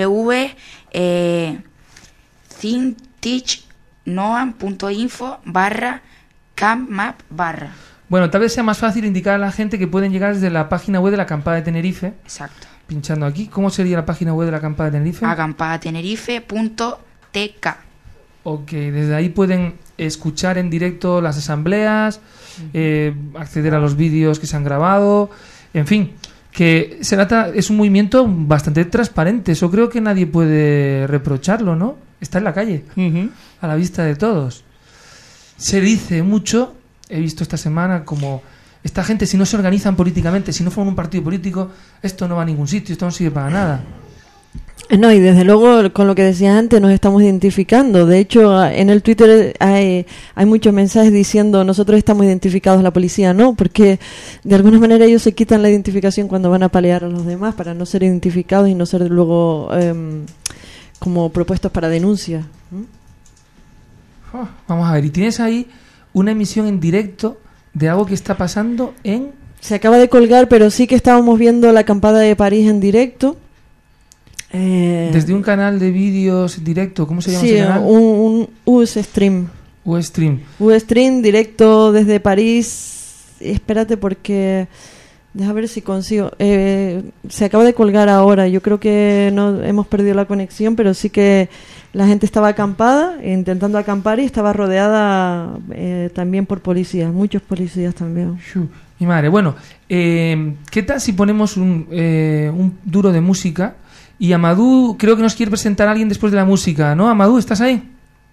www.thinkteachnoam.info/campmap/. Bueno, tal vez sea más fácil indicar a la gente que pueden llegar desde la página web de la Acampada de Tenerife. Exacto. Pinchando aquí. ¿Cómo sería la página web de la Acampada de Tenerife? acampadatenerife.tk. Ok, desde ahí pueden escuchar en directo las asambleas, acceder a los vídeos que se han grabado, en fin, que es un movimiento bastante transparente. Eso creo que nadie puede reprocharlo, ¿no? Está en la calle, a la vista de todos. Se dice mucho, he visto esta semana, como esta gente, si no se organizan políticamente, si no forman un partido político, esto no va a ningún sitio, esto no sirve para nada. No, y desde luego, con lo que decías antes, nos estamos identificando. De hecho, en el Twitter hay muchos mensajes diciendo nosotros estamos identificados, la policía no, porque de alguna manera ellos se quitan la identificación cuando van a palear a los demás para no ser identificados y no ser luego como propuestos para denuncia. Vamos a ver, y tienes ahí una emisión en directo de algo que está pasando en... Se acaba de colgar, pero sí que estábamos viendo la acampada de París en directo. Desde un canal de vídeos directo, ¿cómo se llama ese canal? Un Ustream. Ustream directo desde París. Espérate porque deja ver si consigo. Se acaba de colgar ahora. Yo creo que no hemos perdido la conexión, pero sí que la gente estaba acampada, intentando acampar y estaba rodeada también por policías, muchos policías también. Mi madre. Bueno, ¿qué tal si ponemos un duro de música? Y Amadou creo que nos quiere presentar a alguien después de la música, ¿no? Amadou, ¿estás ahí?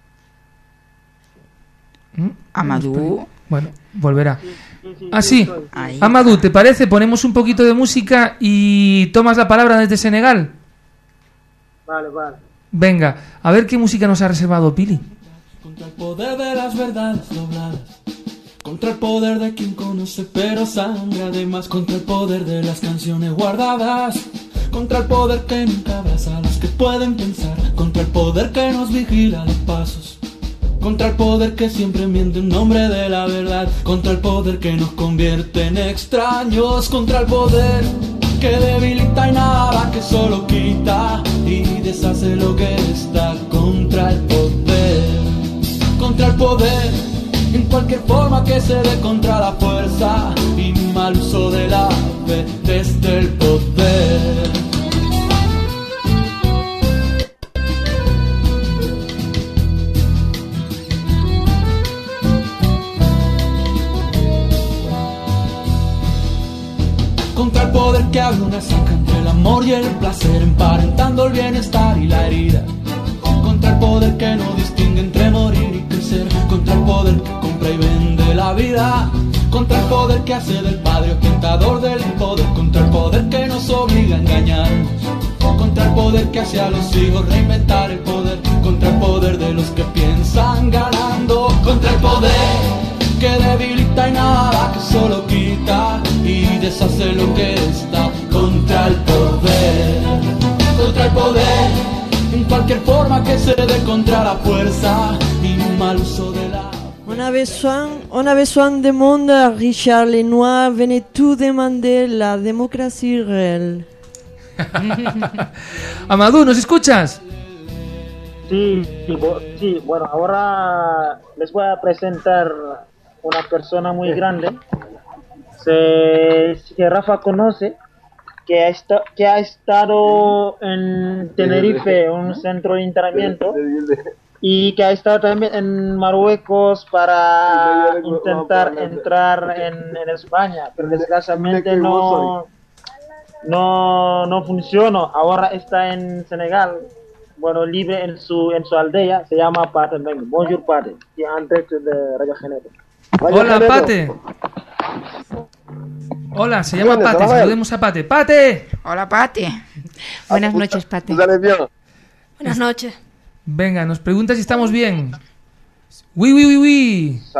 Amadou. Bueno, volverá. Ah, sí. Amadou, ¿te parece? Ponemos un poquito de música y tomas la palabra desde Senegal. Vale. Venga, a ver qué música nos ha reservado Pili. Contra el poder de las verdades dobladas, contra el poder de quien conoce pero sangra, además contra el poder de las canciones guardadas, contra el poder que nunca abraza a los que pueden pensar, contra el poder que nos vigila los pasos, contra el poder que siempre miente en nombre de la verdad, contra el poder que nos convierte en extraños, contra el poder que debilita y nada, que solo quita y deshace lo que está, contra el poder, en cualquier forma que se dé, contra la fuerza y mal uso de la fe desde el poder. Contra el poder que abre una zanja entre el amor y el placer, emparentando el bienestar y la herida. Contra el poder que no distingue entre morir y crecer. Contra el poder que compra y vende la vida. Contra el poder que hace del padre ostentador del poder. Contra el poder que nos obliga a engañarnos. Contra el poder que hace a los hijos reinventar el poder. Contra el poder de los que piensan ganando. Contra el poder que debilita y nada, que solo quita y deshace lo que está, contra el poder, en cualquier forma que se dé, contra la fuerza y mal uso de la... On avait besoin de monde, Richard Lenoir venait tout demander la démocratie réelle. Amadou, ¿nos escuchas? Sí, bueno, ahora les voy a presentar una persona muy grande que Rafa conoce, que ha estado en Tenerife, un centro de internamiento, y que ha estado también en Marruecos para intentar entrar en España, pero desgraciadamente no funcionó. Ahora está en Senegal, bueno, libre en su aldea, se llama Pate. Bonjour Pate, y antes de Radio Geneto. Hola, Pate. Hola, se llama Pate, saludemos a Pate. ¡Pate! Hola, Pate. Buenas noches, Pate. Buenas noches. Venga, nos pregunta si estamos bien. Oui.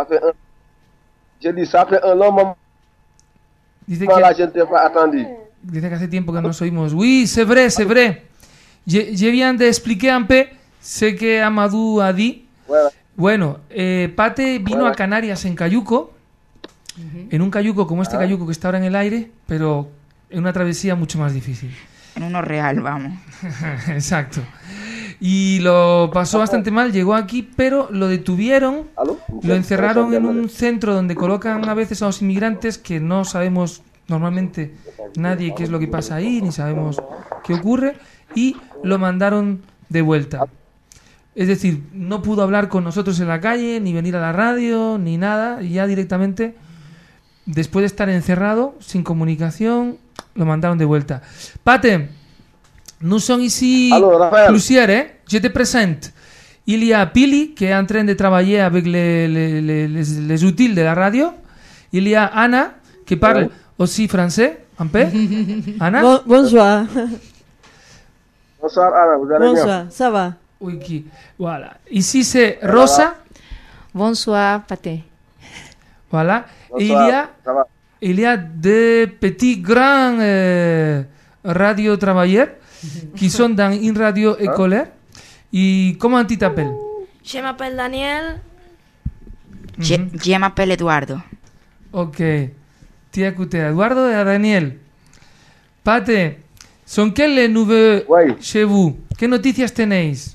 Dice que hace tiempo que nos oímos. Oui, c'est vrai. Je viens de expliquer un peu ce que Amadou a dit. Bueno, Pate vino a Canarias en cayuco, en un cayuco como este cayuco que está ahora en el aire, pero en una travesía mucho más difícil. En uno real, vamos. Exacto. Y lo pasó bastante mal, llegó aquí, pero lo detuvieron, lo encerraron en un centro donde colocan a veces a los inmigrantes que no sabemos normalmente nadie qué es lo que pasa ahí, ni sabemos qué ocurre, y lo mandaron de vuelta. Es decir, no pudo hablar con nosotros en la calle, ni venir a la radio, ni nada, y ya directamente, después de estar encerrado, sin comunicación, lo mandaron de vuelta. Pate, nous sommes ici plusieurs, je te présente. Il y a Pili, qui est en train de travailler avec les outils de la radio. Il y a Anna, qui parle aussi français, un peu. Anna? Bonsoir. Bonsoir Anna, vous allez bien? Bonsoir, ça va. Oui, voilà. Ici c'est Rosa. Bonsoir, Pate. Voilà. Bonsoir, Et il y a des petits grands radio-travailleurs qui sont dans une radio écolaire. Et comment tu t'appelles? Je m'appelle Daniel. Je m'appelle Eduardo. Ok. Tu écoutes Eduardo et Daniel. Pate, ¿son qué les nouvelles chez vous? ¿Qué noticias tenéis?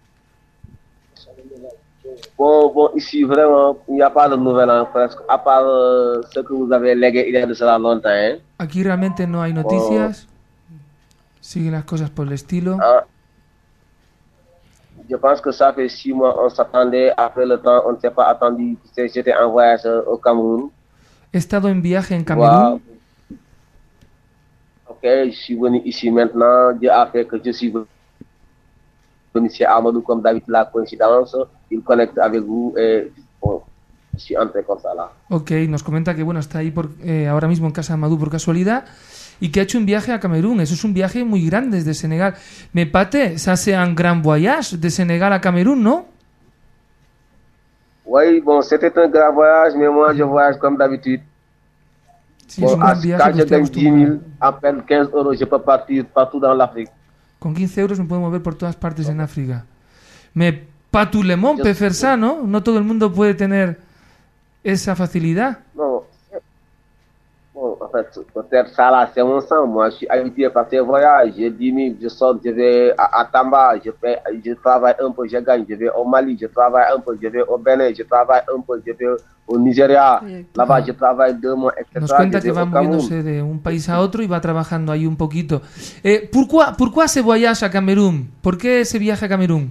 Bon, ici, vraiment, il n'y a pas de nouvelles, presque, à part ce que vous avez légué il y a de cela longtemps. Aquí realmente no hay noticias. Siguen las cosas por el estilo. Je pense que ça fait 6 mois, on s'attendait. Après le temps, on ne s'est pas attendu. J'étais en voyage au Cameroun. He estado en viaje en Camerún. Ok, je suis venu ici maintenant. Dieu a fait que je suis venu chez Amadou, comme David, la coïncidence. Il connecte avec vous et bon, je suis entré comme ça là. Ok, nos comenta que bueno, está ahí ahora mismo en casa de Amadou por casualidad y que ha hecho un viaje a Camerún. Eso es un viaje muy grande desde Senegal. Me Pate, ça c'est un grand voyage de Senegal à Cameroun, non? Oui, bon, c'était un grand voyage, mais moi je voyage comme d'habitude. Sí, bon, es un gran viaje, quand je gagne 10 000, à peine 15 €, je peux partir partout dans l'Afrique. Con 15 euros me puedo mover por todas partes en África. Me Pas tout le monde peut faire ça, ¿no? No todo el mundo puede tener esa facilidad. Non. Bon, en fait, peut-être ça là, c'est mon sang. Moi, je suis habitué à faire voyage. Je diminue, je sors, je vais à Tamba, je travaille un peu, je gagne. Je vais au Mali, je travaille un peu, je vais au Bénin, je travaille un peu, je vais au Nigeria. Là-bas, je travaille 2 mois, etc. Nos cuenta que va moviéndose de un país a otro y va trabajando ahí un poquito. ¿Pourquoi se voyage a Camerún? ¿Por qué se viaja a Camerún?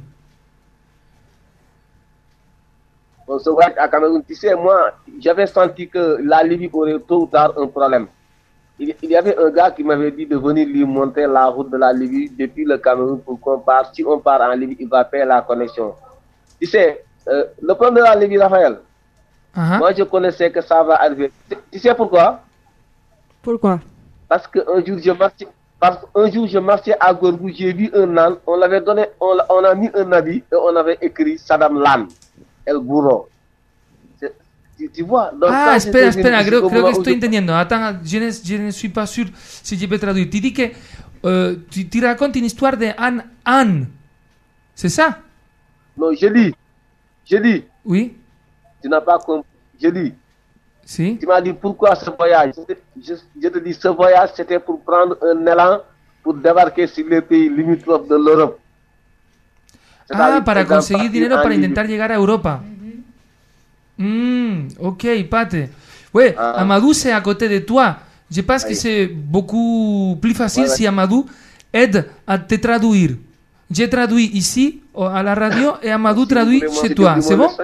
On se voit à Cameroun. Tu sais, moi, j'avais senti que la Libye aurait tôt ou tard un problème. Il y avait un gars qui m'avait dit de venir lui monter la route de la Libye depuis le Cameroun pour qu'on parte. Si on part en Libye, il va payer la connexion. Tu sais, le problème de la Libye, Raphaël, moi je connaissais que ça va arriver. Tu sais pourquoi? Pourquoi? Parce qu'un jour, je marchais à Gorgou, j'ai vu un âne, on l'avait donné, on a mis un habit et on avait écrit Saddam l'âne. El burro. Tu vois, espera, creo que estoy entendiendo. Attends, je ne suis pas sûr si je peux traduire. Tu dis que tu racontes une histoire de Anne. C'est ça? Non, je dis. Oui. Tu n'as pas compris. Je dis. Si. Tu m'as dit pourquoi ce voyage. Je te dis, ce voyage, c'était pour prendre un élan pour débarquer sur les pays limitrophes de l'Europe. Para conseguir dinero para intentar llegar a Europa. Ok, Pate. Ouais, Amadou, c'est à côté de toi. Je pense que c'est beaucoup plus facile si Amadou aide à te traduire. J'ai traduit ici, à la radio, et Amadou traduit chez toi. ¿C'est bon?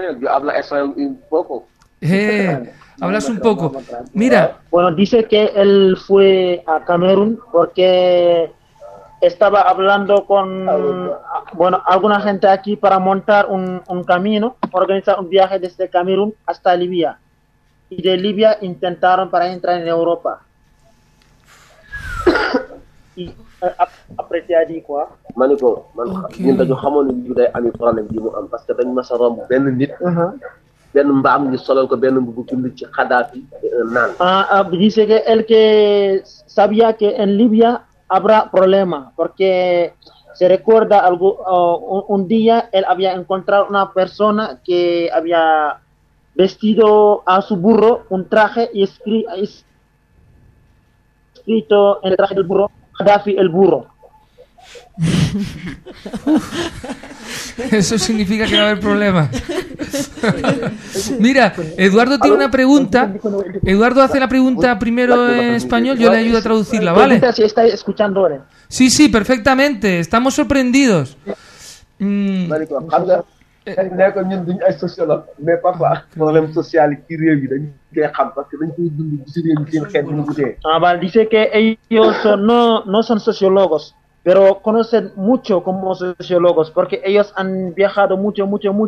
Hablas un poco. Mira. Bueno, dice que él fue a Camerún porque estaba hablando con alguna gente aquí para montar un camino, organizar un viaje desde Camerún hasta Libia. Y de Libia intentaron para entrar en Europa. Y après a dit quoi? Maniko, ñun dañu xamone ni day ami problème bi mu am parce que dañ ma sa romb ben nit. Ben mbam ñu solal ko ben mbubu ci ci Kadhafi nan. Dice que él que sabía que en Libia habrá problema porque se recuerda un día él había encontrado una persona que había vestido a su burro un traje y escrito en el traje del burro Gaddafi el burro. Eso significa que va a haber problemas. Mira, Eduardo tiene una pregunta. Eduardo hace la pregunta primero en español, yo le ayudo a traducirla, ¿vale? Si está escuchando ahora. Sí, perfectamente. Estamos sorprendidos. nekk ñun duñ ay sociologue mais parfois problème social ci réew yi dañ koy xam parce que dañ koy dund ci réew yi seen xeet ñu gutee. Dice que ellos no son sociólogos, pero conocen mucho como sociólogos porque ellos han viajado mucho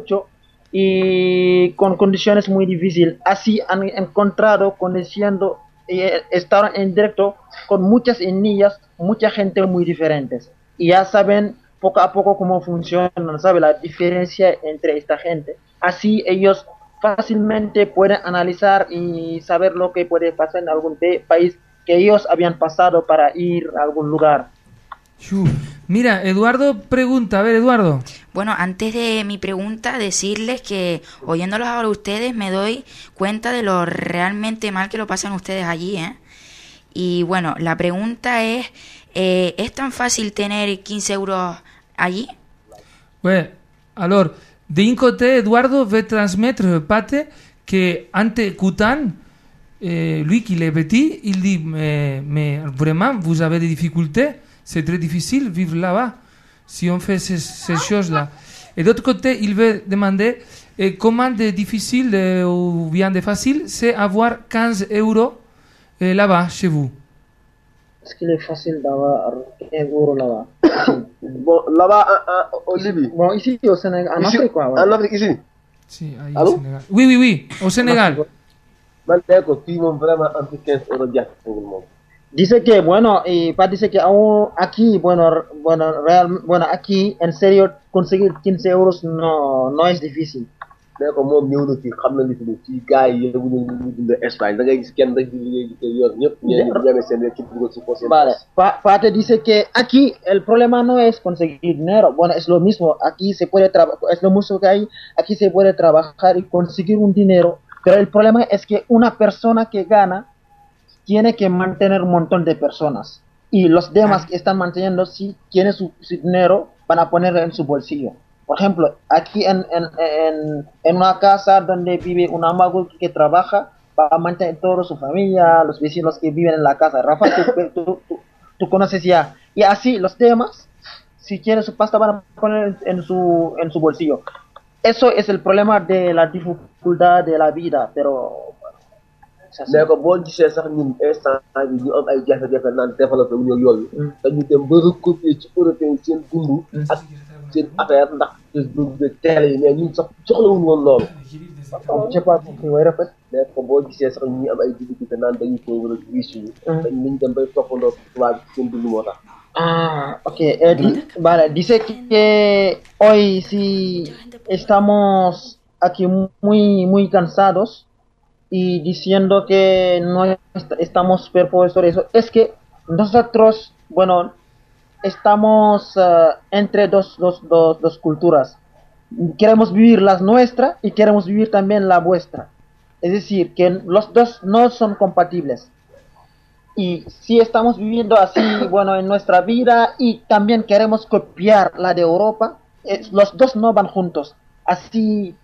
y con condiciones muy difíciles. Así han encontrado, conociendo, estaban en directo con muchas niñas, mucha gente muy diferentes. Y ya saben poco a poco cómo funciona, ¿sabe? La diferencia entre esta gente. Así ellos fácilmente pueden analizar y saber lo que puede pasar en algún país que ellos habían pasado para ir a algún lugar. Mira, Eduardo pregunta, a ver, Eduardo. Bueno, antes de mi pregunta, decirles que oyéndolos ahora ustedes me doy cuenta de lo realmente mal que lo pasan ustedes allí, ¿eh? Y bueno, la pregunta es tan fácil tener 15 euros allí? Ouais, alors, d'un côté, Eduardo veut transmettre Pate que ante Kutan, lui qui est petit, il dit mais vraiment, vous avez des difficultés, c'est très difficile vivre là-bas, si on fait ces choses-là. Et d'autre côté, il veut demander comment de difficile ou bien de facile, c'est avoir 15 euros là-bas, chez vous. Est-ce qu'il est facile d'avoir 15 euros là-bas? Bon, là-bas, au Libye. Bon, ici, au Sénégal, en Afrique, quoi. Ouais. En Afrique, ici. Si, ahí au Sénégal. Oui, au Sénégal. Dice que, bueno, dice que aquí, aquí, en serio, conseguir 15 euros no es difícil. ne ko moom ñëw na fii xam na li fi ne fii gars yi yëngu ñu dund Espagne da ngay gis kenn rek di yor ñëpp ñeneen ñi ñame seen ci dugal si poche. Vale, Pate dice que aquí el problema no es conseguir dinero, bueno, es lo mismo, aquí se puede trabajar, es lo mismo que hay, aquí se puede trabajar y conseguir un dinero, pero el problema es que una persona que gana tiene que mantener un montón de personas y los demás que están manteniendo, si tienen su dinero, van a poner en su bolsillo. Por ejemplo, aquí en una casa donde vive un amago que trabaja, va a mantener toda su familia, los vecinos que viven en la casa. Rafa, tú conoces ya. Y así los demás, si tienen su pasta, van a poner en su bolsillo. Eso es el problema de la dificultad de la vida, pero... ne ko boo gisee sax ñun instant bi ñu am ay jafe-jafe naan développé wu ñu yooyu dañu dem ba recopier ci européen seen dund ak seen affaire ndax Facebook de télé yi mais ñun sax soxlawuñ woon loolu je sais pas si way rafet ne ko boo gisee sax ñu am ay difficulté naan dañu ko war a riche yi dañ liñ dem bay toppandoo tubaab seen dund moo tax. Ok, vale, dice que hoy sí estamos aquí muy cansados y diciendo que no estamos por eso. Es que nosotros, bueno, estamos entre dos culturas. Queremos vivir la nuestra y queremos vivir también la vuestra. Es decir, que los dos no son compatibles. Y si estamos viviendo así, bueno, en nuestra vida y también queremos copiar la de Europa, los dos no van juntos. Así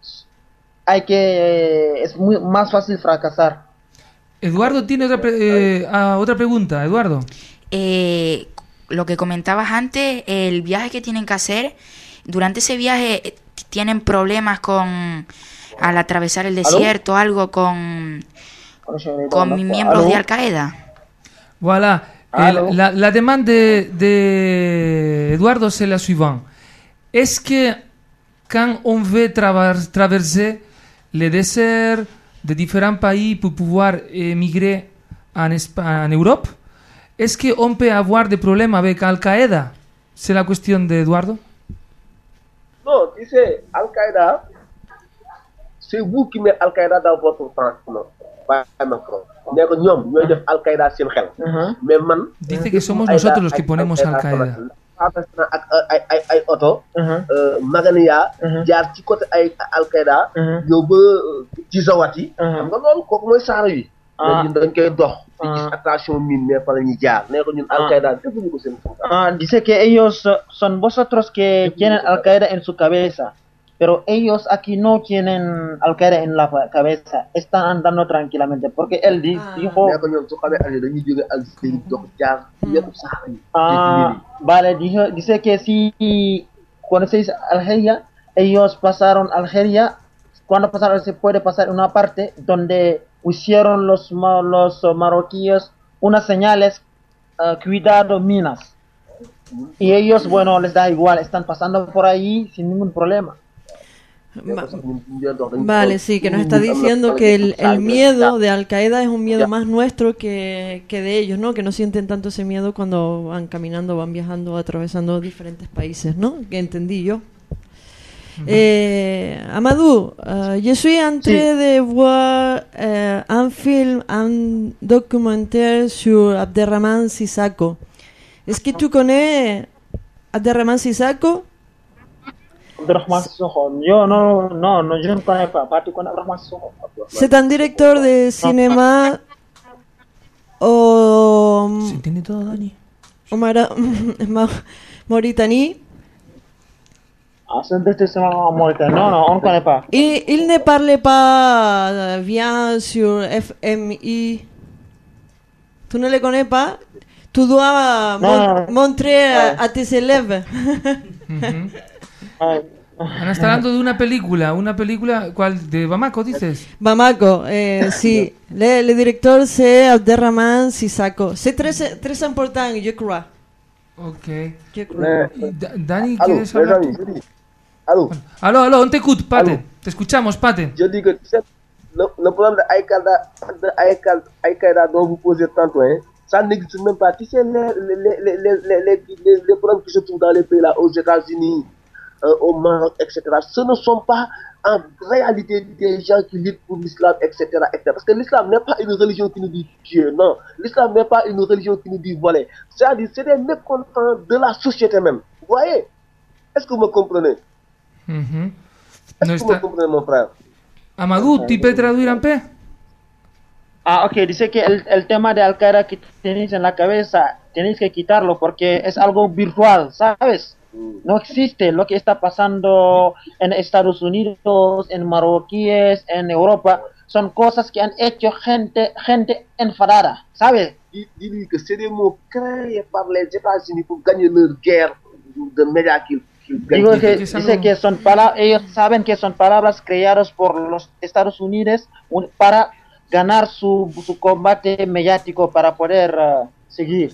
es más fácil fracasar. Eduardo tiene otra pregunta. Eduardo. Lo que comentabas antes, el viaje que tienen que hacer, durante ese viaje tienen problemas al atravesar el desierto, algo con miembros de Al-Qaeda. Voilà. La demande de Eduardo c'est la suivante. Est-ce que quand on veut traverser le désert de différents pays pour pouvoir émigrer en Europe, est-ce qu'on peut avoir des problèmes avec Al-Qaeda? C'est la question d'Eduardo. Non, tu sais, Al-Qaeda, c'est vous qui mettez Al-Qaeda dans votre franchement. Ne ko ñoom ñooy def Al-Qaeda seen xel. Mais man. Dice que somos nosotros los que ponemos Al-Qaeda. ak ay oto. Magania. jaar ci côté ay Al-Qaeda. ñëw ba ci Zawati. xam nga loolu kooku mooy saara yi. mais ñun dañ koy dox. di gis attention mine mais fa la ñuy jaar. ne ko ñun Al-Qaeda defuñu ko seen xel. Dice que ellos son vosotros que tienen Al-Qaeda en su cabeza. Pero ellos aquí no tienen Al-Qaeda en la cabeza, están andando tranquilamente, porque él dijo... Vale, dice que si conocéis Algeria, ellos pasaron Algeria, cuando pasaron se puede pasar una parte donde hicieron los marroquíes unas señales, cuidado minas, y ellos, bueno, les da igual, están pasando por ahí sin ningún problema. Vale, sí, que nos está diciendo que el miedo de Al-Qaeda es un miedo más nuestro que de ellos, ¿no? Que no sienten tanto ese miedo cuando van caminando, van viajando, atravesando diferentes países, ¿no? Que entendí yo. Amadou, je suis en train de voir un film, un documentaire sur Abderrahmane Sissako. Est-ce que tu connais Abderrahmane Sissako? Yo no connais pas. Tu connais Abderrahmane Sissako? C'est un directeur de cinéma au Mauritanie. C'est un directeur de cinéma en Mauritanie. Non, on ne connaît pas. Il ne parlait pas bien sur FMI. Tu ne le connais pas? Tu dois montrer a tes élèves. Ana está hablando de una película, ¿cuál? ¿De Bamako dices? Bamako, sí. Le directeur c'est Abderrahmane Sissako. C'est très important, je crois. Ok. Je crois. Dani, ¿quieres hablar tú? Aló, on t'écoute, Pate. Te escuchamos, Pate. Je dis que le problème de Al-Qaeda dont vous posez tantôt, hein, ça n'existe même pas. Tu sais, les problèmes qui se trouvent dans les pays là, aux États-Unis, au Maroc, etc., ce ne sont pas en réalité des gens qui luttent pour l'islam, etc., etc. Parce que l'islam n'est pas une religion qui nous dit Dieu, non. L'islam n'est pas une religion qui nous dit voler. C'est-à-dire, c'est des mécontents de la société même. Vous voyez? Est-ce que vous me comprenez? Est-ce que vous me comprenez, mon frère? Amadou, ¿tú puedes traducir en P? Ok, dice que el tema de Al-Qaeda que tenéis en la cabeza, tenéis que quitarlo porque es algo virtual, ¿sabes? No existe lo que está pasando en Estados Unidos, en marroquíes, en Europa. Son cosas que han hecho gente enfadada, ¿sabes? Dis-lui que c'est des mots créés par les États-Unis pour gagner leur guerre de médias qu'ils Digo que dice que son ellos saben que son palabras creadas por los Estados Unidos para ganar su combate mediático para poder seguir.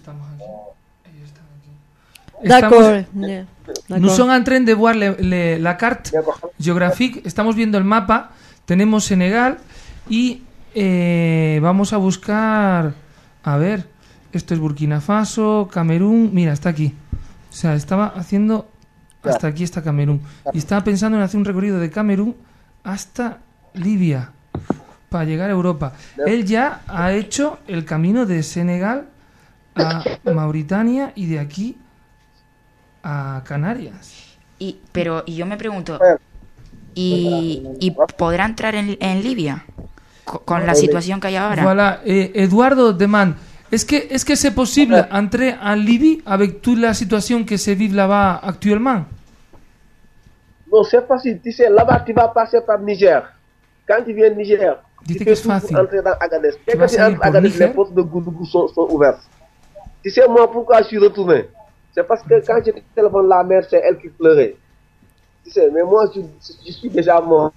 D'accord. Nous sommes en train de voir la carte géographique. Estamos viendo el mapa. Tenemos Senegal y vamos a buscar. A ver, esto es Burkina Faso, Camerún. Mira, está aquí. O sea, estaba haciendo. Hasta aquí está Camerún. Y estaba pensando en hacer un recorrido de Camerún hasta Libia para llegar a Europa. Él ya ha hecho el camino de Senegal a Mauritania y de aquí a Canarias. Pero yo me pregunto, ¿y podrá entrar en Libia con la situación que hay ahora? Voilà, Eduardo Deman, est-ce que c'est possible d'entrer en Libye avec toute la situation que se vive là-bas actuellement? Non, c'est facile. Tu sais, là-bas, tu vas passer par Niger. Quand tu viens Niger, Dites tu que peux c'est facile. entrer dans Agadez. Tu Quand vas tu salir entres por à Agadez, Niger. les portes de Goulougou sont ouvertes. Tu sais, moi, pourquoi je suis retourné? C'est parce que quand je téléphone la mère, c'est elle qui pleurait. Tu sais, mais moi, je suis déjà mort.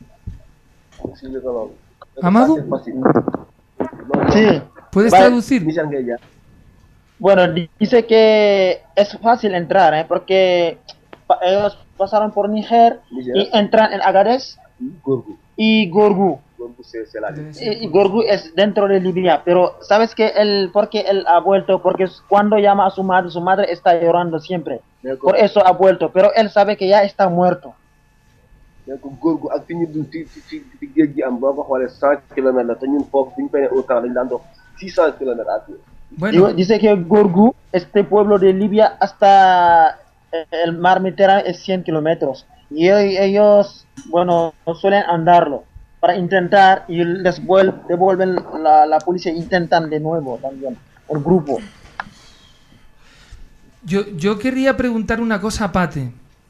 Amadou, Sí. ¿puedes Vale. traducir? Bueno, dice que es fácil entrar, porque ellos pasaron por Níger y entran en Agadez y Gorgou. Y Gorgou es dentro de Libia, pero ¿sabes qué? Porque él ha vuelto, porque cuando llama a su madre está llorando siempre. Por eso ha vuelto, pero él sabe que ya está muerto. Donc Gorgou ak fi ñu dund fi géej gi am boo ko xoolee 100 kilomètres la te ñun foofu bu ñu fay ne autant dañu daan dox 600 kilomètres à pied. Bueno, Dice que Gorgou, este pueblo de Libia, hasta el mar Mediterráneo es 100 kilómetros. Y ellos, bueno, suelen andarlo para intentar y les devuelven la policía, intentan de nuevo también, el grupo. yo querría preguntar una cosa a Pate.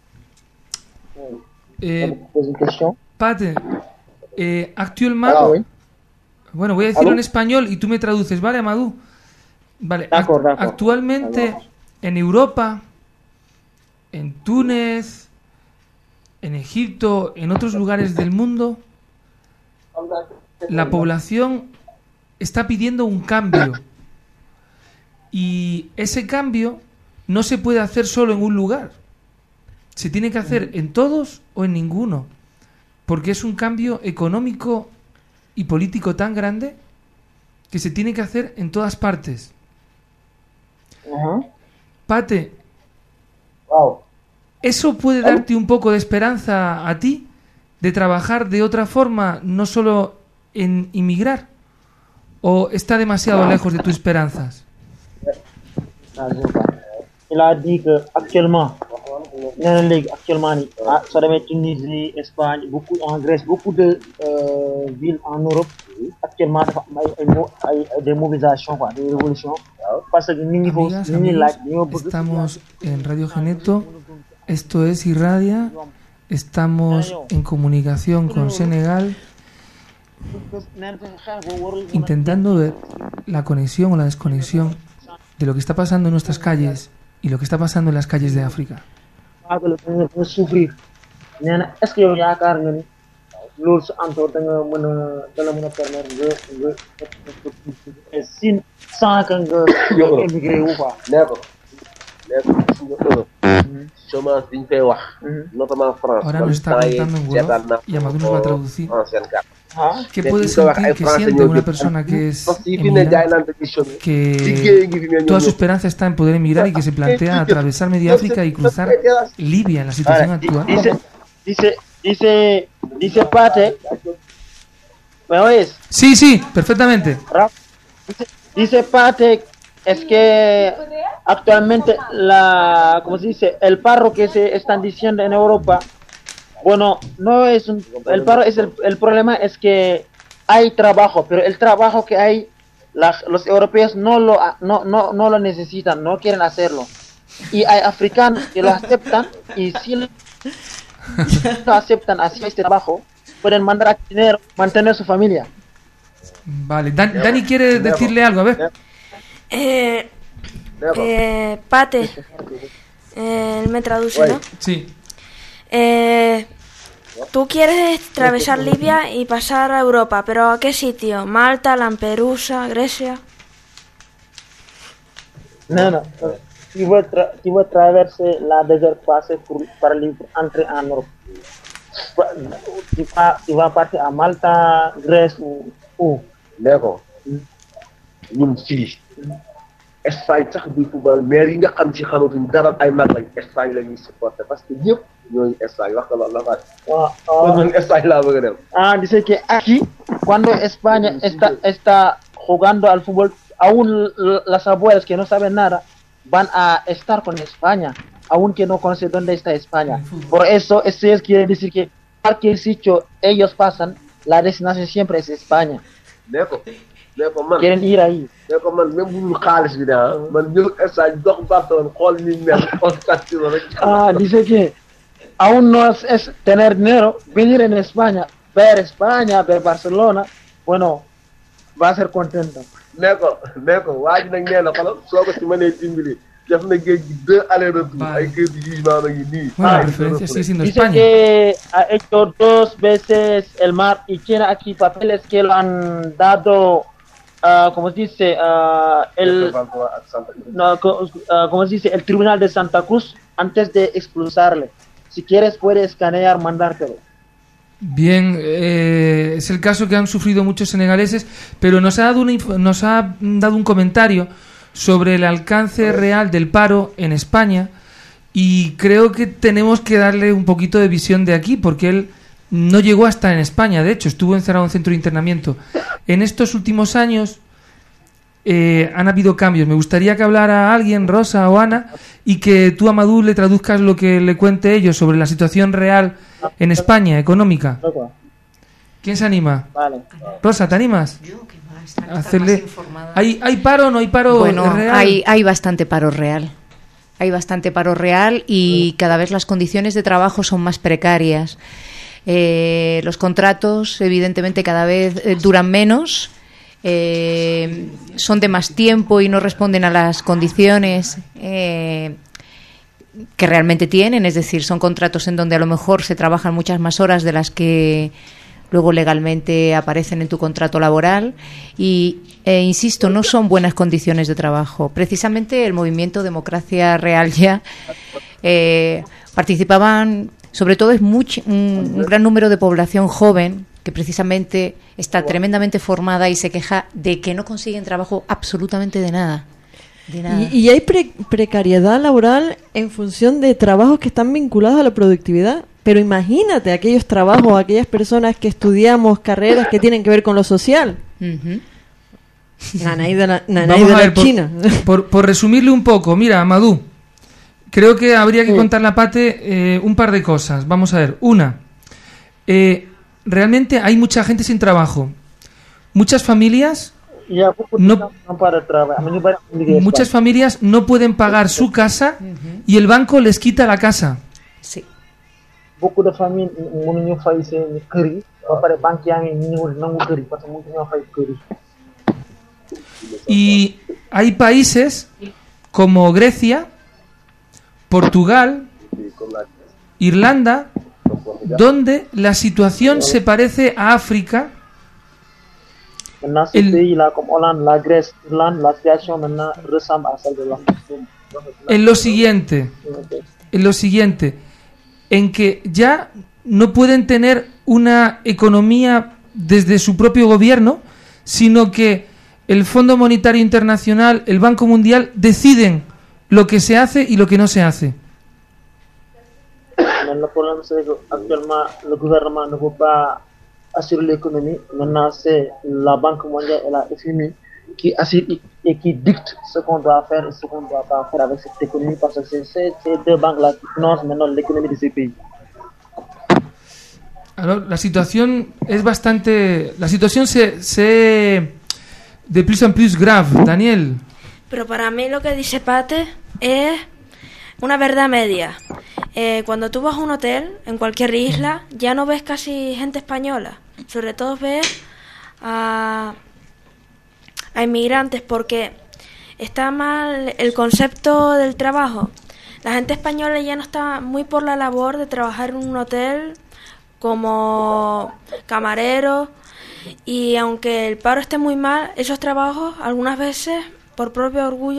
Pate, actualmente... Bueno, voy a decirlo en español y tú me traduces, ¿vale, Amadou? Vale, actualmente en Europa, en Túnez, en Egipto, en otros lugares del mundo, la población está pidiendo un cambio. Y ese cambio no se puede hacer solo en un lugar. Se tiene que hacer en todos o en ninguno. Porque es un cambio económico y político tan grande que se tiene que hacer en todas partes. Pate, ¿eso puede darte un poco de esperanza a ti? ¿De trabajar de otra forma, no solo en inmigrar? ¿O está demasiado lejos de tus esperanzas? Il a dit que actuellement, ça devait être Tunisie, Espagne, beaucoup en Grèce, beaucoup de villes en Europe, actuellement, il y a des mobilisations, des révolutions. Parce que Amigas, amigos, estamos en Radio Geneto, esto es Irradia, estamos en comunicación con Senegal, intentando ver la conexión o la desconexión de lo que está pasando en nuestras calles y lo que está pasando en las calles de África. Est-ce que yow yaakaar nga ni loolu su antoor dana mën a permettre nga sin sans que nga émigré wu quoi. D'accord chômage bi ñu koy wax notamment France. Ahora nos está contando en Wolof y Amadou nos va a traducir. ¿Qué puede sentir, que siente una persona que es emigrante, que toda su esperanza está en poder emigrar y que se plantea atravesar media África y cruzar Libia en la situación actual? Dice Dice Pate, ¿me oyes? Sí, perfectamente. Dice Pate, es que actualmente ¿cómo se dice? El paro que se están diciendo en Europa, bueno, no es el paro, el problema es que hay trabajo, pero el trabajo que hay, los europeos no lo necesitan, no quieren hacerlo. Y hay africanos que lo aceptan, y si lo aceptan así este trabajo, pueden mandar dinero, mantener su familia. Vale, Dani quiere decirle algo, a ver. Pate, él me traduce, ¿no? Sí. Tú quieres atravesar Libia y pasar a Europa, pero ¿a qué sitio? ¿Malta, Lampedusa, Grecia? No. Tu veux traverser la désert passé par entrer en Europe. Tu vas partir à Malta, Grèce ou D'accord. ñun fii Espagne sax bi football maire yi nga xam ci xamatuñ dara ay mag lañ Espagne la ñuy supporter parce que ñëpp ñooñu Espagne wax nga loolu la faat. Kon Espagne laa bëgg a dem. Dice que aquí cuando España está jugando al fútbol, aún las abuelas que no saben nada van a estar con España, aunque no conocen dónde está España. Por eso quiere decir que cualquier sitio ellos pasan, la destinación siempre es España. D'accord man Quieren ir ahí. D'accord man même bu ñu xaalis bi da man ñu Espagne dox Barcelone xool ni mel constatation rek. Dice que aún no es tener dinero, venir en España, ver Barcelona, bueno, va a ser contento. D'accord waa ji nag nee na xoolal soo ko ci mënee dimbali def na géej gi 2 aller-retour ay kër di jugement na ngi nii. Bueno, la preferencia sigue siendo Dice España. que ha hecho 2 veces el mar y tiene aquí papeles que lo han dado, ¿cómo se dice? ¿Cómo se dice? El Tribunal de Santa Cruz antes de expulsarle. Si quieres puedes escanear, mandártelo. Bien, es el caso que han sufrido muchos senegaleses, pero nos ha dado un comentario sobre el alcance real del paro en España, y creo que tenemos que darle un poquito de visión de aquí, porque él no llegó hasta en España, de hecho estuvo encerrado en centro de internamiento. En estos últimos años han habido cambios. Me gustaría que hablara alguien, Rosa o Ana, y que tú, Amadou, le traduzcas lo que le cuente ellos sobre la situación real en España, económica. ¿Quién se anima? Vale. Rosa, ¿te animas? Yo, que va a estar Hacerle... más informada. ¿Hay paro o no hay paro Bueno, real? hay bastante paro real. Hay bastante paro real y cada vez las condiciones de trabajo son más precarias. Los contratos, evidentemente, cada vez duran menos. Son de más tiempo y no responden a las condiciones que realmente tienen, es decir, son contratos en donde a lo mejor se trabajan muchas más horas de las que luego legalmente aparecen en tu contrato laboral y, insisto, no son buenas condiciones de trabajo. Precisamente el movimiento Democracia Real Ya participaban, sobre todo es un gran número de población joven que precisamente está tremendamente formada y se queja de que no consiguen trabajo absolutamente de nada. Y hay precariedad laboral en función de trabajos que están vinculados a la productividad. Pero imagínate aquellos trabajos, aquellas personas que estudiamos carreras que tienen que ver con lo social. Nanay de la China. Por resumirle un poco, mira, Amadou, creo que habría que contarle a Pate un par de cosas. Vamos a ver. Una, realmente hay mucha gente sin trabajo. Muchas familias muchas familias no pueden pagar su casa y el banco les quita la casa. Sí. Beaucoup de familles mënuñu fay seen kër yi ba pare banque yaa ngi ñëwul nangu kër yi parce que mënuñu fay kër yi. Y hay países como Grecia, Portugal, Irlanda, donde la situación se parece a África. Maintenant, ces pays-là, comme Hollande, la Grèce, Irlande, la situation maintenant ressemble a celle de la. En lo siguiente, en que ya no pueden tener una economía desde su propio gobierno, sino que el Fondo Monetario Internacional, el Banco Mundial deciden lo que se hace y lo que no se hace. le problème c'est que actuellement le gouvernement ne peut pas assurer l'économie. Maintenant, c'est la Banque mondiale et la FMI qui assure et qui dictent ce qu'on doit faire et ce qu'on ne doit pas faire avec cette économie, parce que c'est ces deux banques-là qui financent maintenant l'économie de ces pays. Alors, la situación es bastante... La situación se de plus en plus grave, Daniel. Pero para mí lo que dice Pate es una verdad media. Cuando tú vas a un hotel, en cualquier isla, ya no ves casi gente española. Sobre todo ves a inmigrantes, porque está mal el concepto del trabajo. La gente española ya no está muy por la labor de trabajar en un hotel como camarero, y aunque el paro esté muy mal, esos trabajos algunas veces por propio orgullo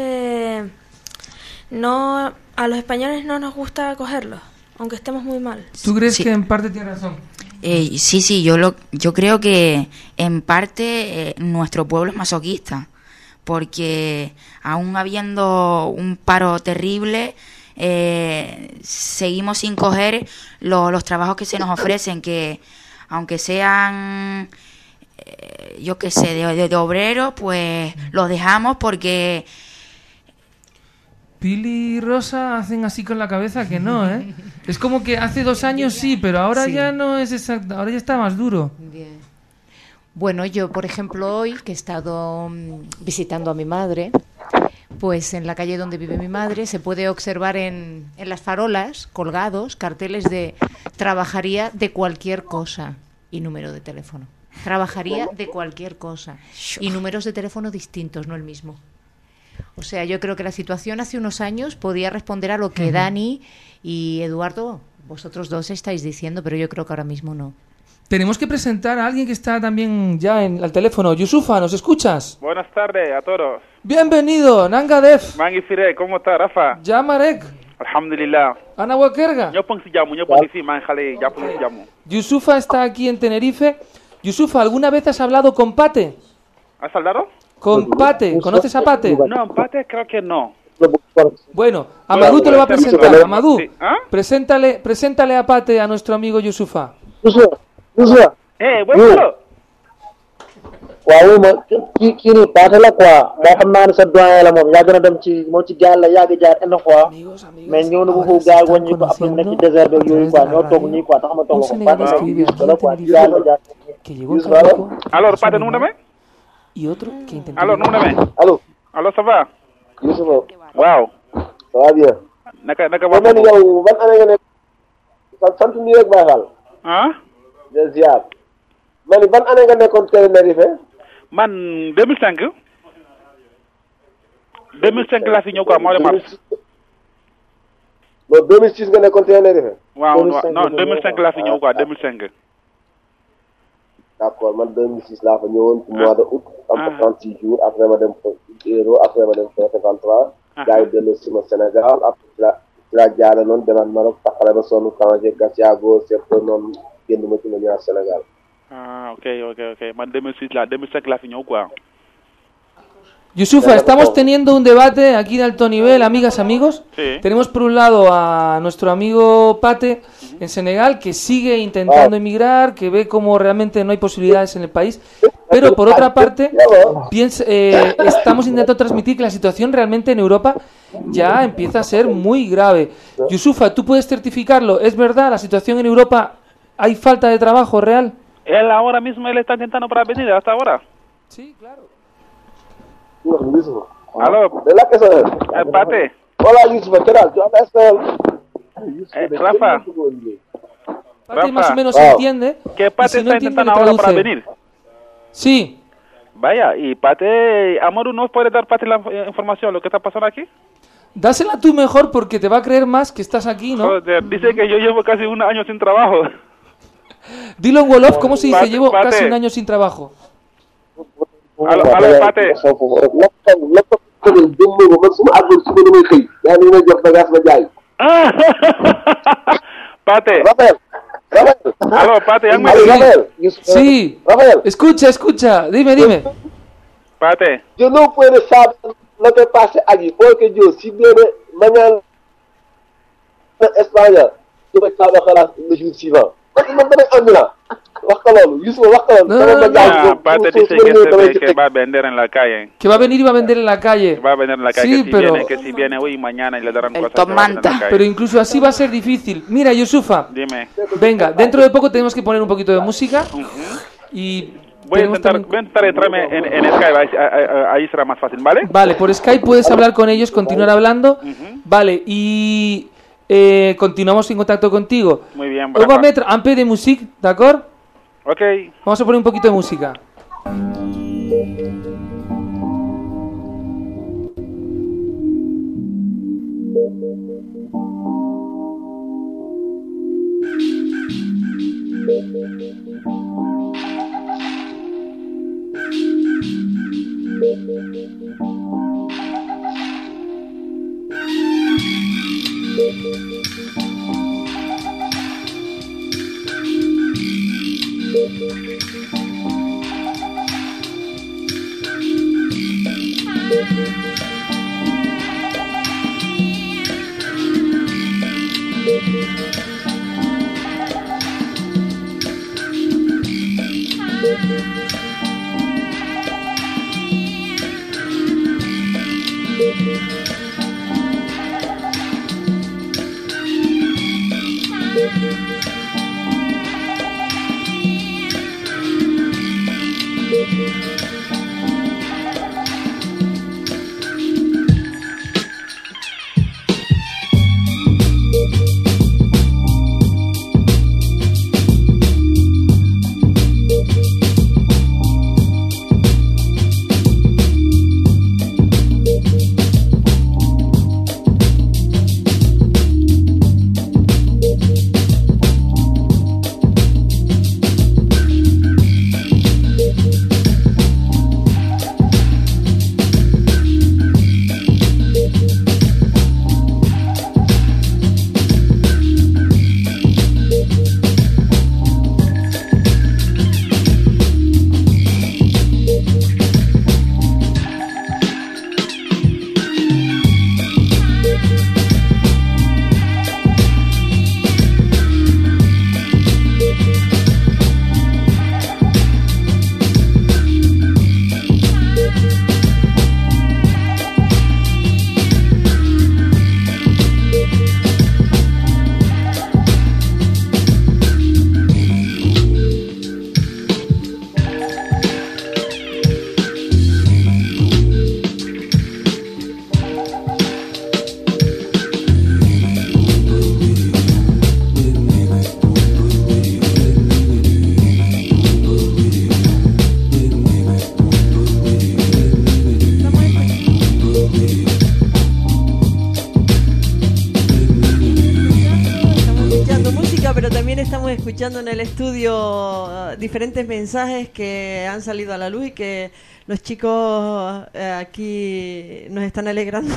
a los españoles no nos gusta cogerlos, aunque estemos muy mal. ¿Tú crees que en parte tienes razón? Sí, yo creo que en parte nuestro pueblo es masoquista, porque aún habiendo un paro terrible, seguimos sin coger los trabajos que se nos ofrecen, que aunque sean yo qué sé, de obrero, pues los dejamos porque... Pili y Rosa hacen así con la cabeza que no, ¿eh? Es como que hace 2 años sí, pero ahora ya no es exacto, ahora ya está más duro. Bien. Bueno, yo, por ejemplo, hoy que he estado visitando a mi madre, pues en la calle donde vive mi madre se puede observar en las farolas colgados carteles de trabajaría de cualquier cosa y número de teléfono. Trabajaría de cualquier cosa y números de teléfono distintos, no el mismo. O sea, yo creo que la situación hace unos años podía responder a lo que Dani y Eduardo, vosotros dos estáis diciendo, pero yo creo que ahora mismo no. Tenemos que presentar a alguien que está también ya al teléfono. Yusufa, ¿nos escuchas? Buenas tardes a todos. Bienvenido, Nanga Def. Mangi Fire, ¿cómo está, Rafa? Ya, Marek. Alhamdulillah. Ana Wakerga. Yo pongo si manjale, ya pongo Yusufa está aquí en Tenerife. Yusufa, ¿alguna vez has hablado con Pate? ¿Has hablado? Con Pate. ¿Conoces a Pate? No, Pate creo que no. Bueno, Amadou te lo va a presentar. Amadou, Sí. ¿Ah? preséntale a Pate, a nuestro amigo Yusufa. Bueno. waaw kii nii paate la quoi moo xam naa ne sa doyen la moom yàgg na dem ci moo ci gaal la yàgg jaar une fois mais ñëw na bu foofu gaal wàññi ko après nekk ci désert beeg yooyu quoi ñoo toog nii quoi tax ma toog ko paate la quoi ci gaal la jaar Alors, Pate, nu mu demee? Y otro que intentó... Alors, nu mu demee? Allo, ça va? Youssoufa waaw. ça va bien Naka ba man yow ban année nga nekk sant nii rek Baye Fall ah? de ziar ma ni ban année nga nekkoon Tenerife Man 2005 laa fi ñëw quoi mois de mars. non 2006 nga nekkoon Tenerife waaw non 2005 laa fi ñëw quoi 2005. d'accord man 2006 laa fa ñëwoon ci mois de août am fa 36 jours après ma dem fa Hérault après ma dem fa 53 gars yi dellu si ma Sénégal après ci la jaare noonu demaat Maroc taxale ba sonn Tanger Gatiago Serpo noonu génn ma ci ma ñëwaat Sénégal. Ok. Man 2005 laa fi ñëw quoi. Yusufa, estamos teniendo un debate aquí de alto nivel, amigas, amigos. Sí. Tenemos por un lado a nuestro amigo Pate en Senegal, que sigue intentando emigrar, que ve cómo realmente no hay posibilidades en el país. Pero por otra parte, estamos intentando transmitir que la situación realmente en Europa ya empieza a ser muy grave. Yusufa, ¿tú puedes certificarlo? ¿Es verdad? ¿La situación en Europa hay falta de trabajo real? Él ahora mismo está intentando para venir hasta ahora. Sí, claro. Aló, Pate. Hola, Yusufa, ¿qué tal? Rafa. Pate más o menos entiende. ¿Qué Pate si no está entiende, intentando le ahora para traduce. venir? Sí. Vaya, y Pate, Amadou, ¿no puede dar Pate la información de lo que está pasando aquí? Dásela tú mejor porque te va a creer más que estás aquí, ¿no? Joder, dice que yo llevo casi 1 año sin trabajo. Dilo en Wolof, ¿cómo se dice? Pate, Llevo Pate. casi 1 año sin trabajo. Aló, Pate. Pate. Aló, Pate, ya me Sí. Escucha. Dime. Pate. Yo no puedo saber lo que pasa allí, porque yo si viene mañana a España damay taal xalaat le jour suivant parce que man damay ànd naa wax ko loolu Youssouf wax ko loolu. Pate dice que va a vender en la calle. Que va a venir y va a vender en la calle. Va a vender en la calle. Sí, que si viene hoy y mañana y le darán el cosas. Pero incluso así va a ser difícil. Mira, Yusufa. Dime. Venga, dentro de poco tenemos que poner un poquito de música. Y voy a intentar entrarme en Skype, ahí será más fácil, ¿vale? Vale, por Skype puedes hablar con ellos, continuar hablando. Vale, y continuamos en contacto contigo. Muy bien. On va mettre un peu de musique, ¿d'accord? Ok. Vamos a poner un poquito de música. Escuchando en el estudio diferentes mensajes que han salido a la luz y que los chicos aquí nos están alegrando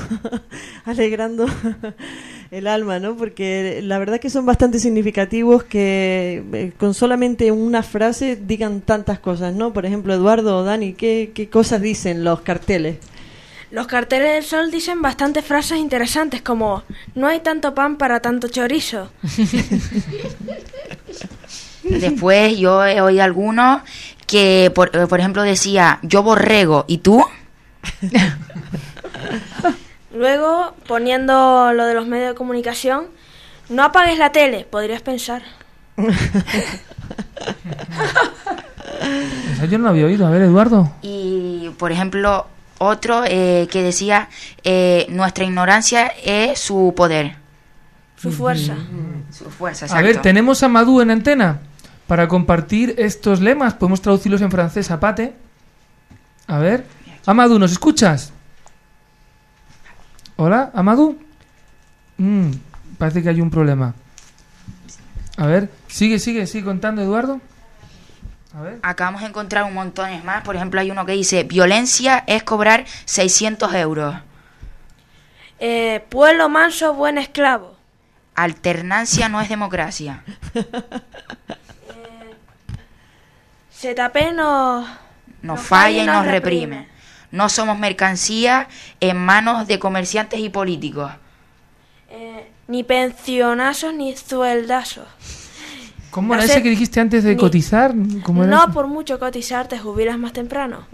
el alma, ¿no? Porque la verdad que son bastante significativos que con solamente una frase digan tantas cosas, ¿no? Por ejemplo, Eduardo o Dani, ¿qué cosas dicen los carteles? Los carteles del Sol dicen bastantes frases interesantes como no hay tanto pan para tanto chorizo. Después yo he oído algunos que, por ejemplo, decía yo borrego, ¿y tú? Luego, poniendo lo de los medios de comunicación, no apagues la tele, podrías pensar. Eso yo no lo había oído. A ver, Eduardo. Y, por ejemplo, otro que decía nuestra ignorancia es su poder. Su fuerza. Su fuerza, exacto. A ver, tenemos a Madú en antena para compartir estos lemas. Podemos traducirlos en francés a Pate. A ver. Amadou, ¿nos escuchas? Hola, Amadou. Parece que hay un problema. A ver, sigue contando, Eduardo. A ver. Acabamos de encontrar un montón más. Por ejemplo, hay uno que dice violencia es cobrar 600 euros. Pueblo manso, buen esclavo. Alternancia no es democracia. ZP nos falla y nos reprime. No somos mercancía en manos de comerciantes y políticos. ni pensionazos ni sueldazos. ¿Cómo era ese que dijiste antes de cotizar? ¿Cómo era No ese? por mucho cotizar te jubilas más temprano.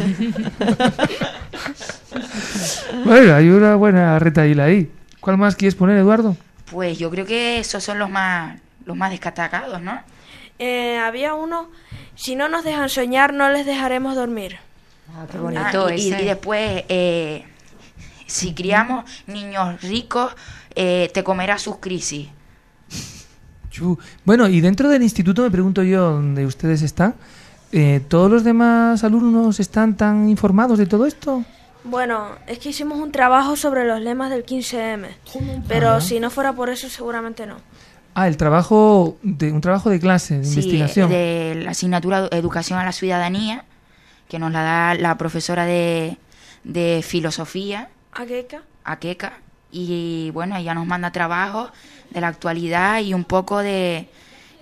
Bueno, hay una buena retaíla ahí. ¿Cuál más quieres poner, Eduardo? Pues yo creo que esos son los más destacados, ¿no? Había uno, si no nos dejan soñar, no les dejaremos dormir. Ah, qué bonito y ese. después, si criamos niños ricos, te comerás sus crisis. Bueno, y dentro del instituto me pregunto yo, donde ustedes están, ¿todos los demás alumnos están tan informados de todo esto? Bueno, es que hicimos un trabajo sobre los lemas del 15M, pero Ajá. si no fuera por eso, seguramente no. Un trabajo de clase, de Sí, investigación. de la asignatura Educación a la Ciudadanía, que nos la da la profesora de Filosofía, Akeka, y bueno, ella nos manda trabajos de la actualidad y un poco de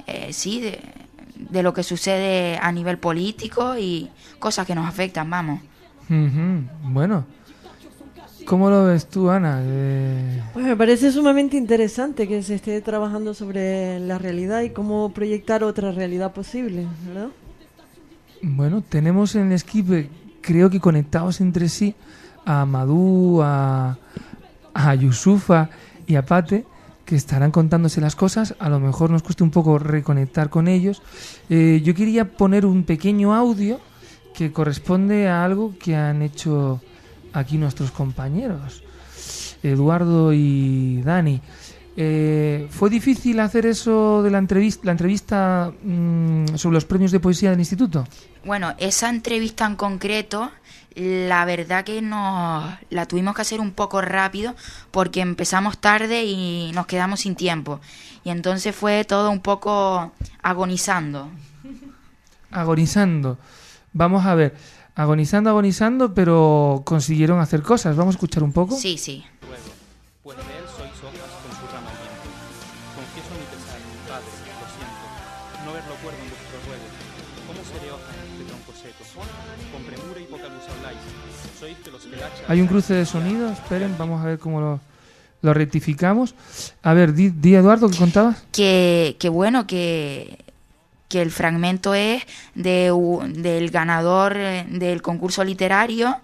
lo que sucede a nivel político y cosas que nos afectan, vamos. Ujú. Bueno, ¿cómo lo ves tú, Ana? Pues me parece sumamente interesante que se esté trabajando sobre la realidad y cómo proyectar otra realidad posible, ¿verdad? Bueno, tenemos en el Skype, creo que conectados entre sí, a Madú, a Yusufa y a Pate, que estarán contándose las cosas. A lo mejor nos cuesta un poco reconectar con ellos. Yo quería poner un pequeño audio que corresponde a algo que han hecho aquí nuestros compañeros, Eduardo y Dani. ¿Fue difícil hacer eso de la entrevista sobre los premios de poesía del instituto? Bueno, esa entrevista en concreto, la verdad que la tuvimos que hacer un poco rápido porque empezamos tarde y nos quedamos sin tiempo. Y entonces fue todo un poco agonizando. Agonizando. Vamos a ver. Agonizando, pero consiguieron hacer cosas. Vamos a escuchar un poco. Sí, sí. Pues de él sois hojas con su rama al viento. Confieso mi pesar, padre, lo siento, no verlo cuerdo en vuestro ruego. ¿Cómo seré hoja en este tronco seco? Con premura y poca luz habláis. Sois de los que la hacha... Hay un cruce de sonido. Esperen, vamos a ver cómo lo rectificamos. A ver, di Eduardo, ¿qué contabas? Que bueno, que el fragmento es del ganador del concurso literario,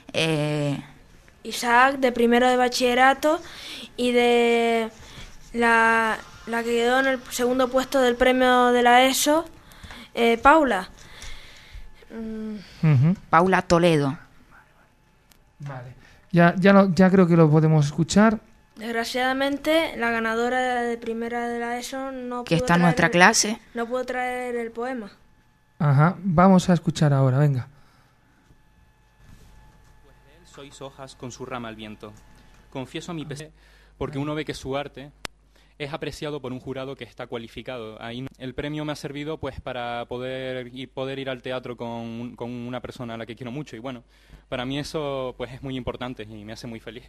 Isaac, de primero de bachillerato, y de la que quedó en el segundo puesto del premio de la ESO, Paula. Paula Toledo. Vale. Ya creo que lo podemos escuchar. Desgraciadamente, la ganadora de primera de la ESO que está en nuestra clase. No pudo traer el poema. Ajá, vamos a escuchar ahora, venga. Pues de él sois hojas con su rama al viento. Confieso mi pesar, porque uno ve que su arte es apreciado por un jurado que está cualificado. Ahí el premio me ha servido pues para poder ir al teatro con una persona a la que quiero mucho, y bueno, para mí eso pues es muy importante y me hace muy feliz.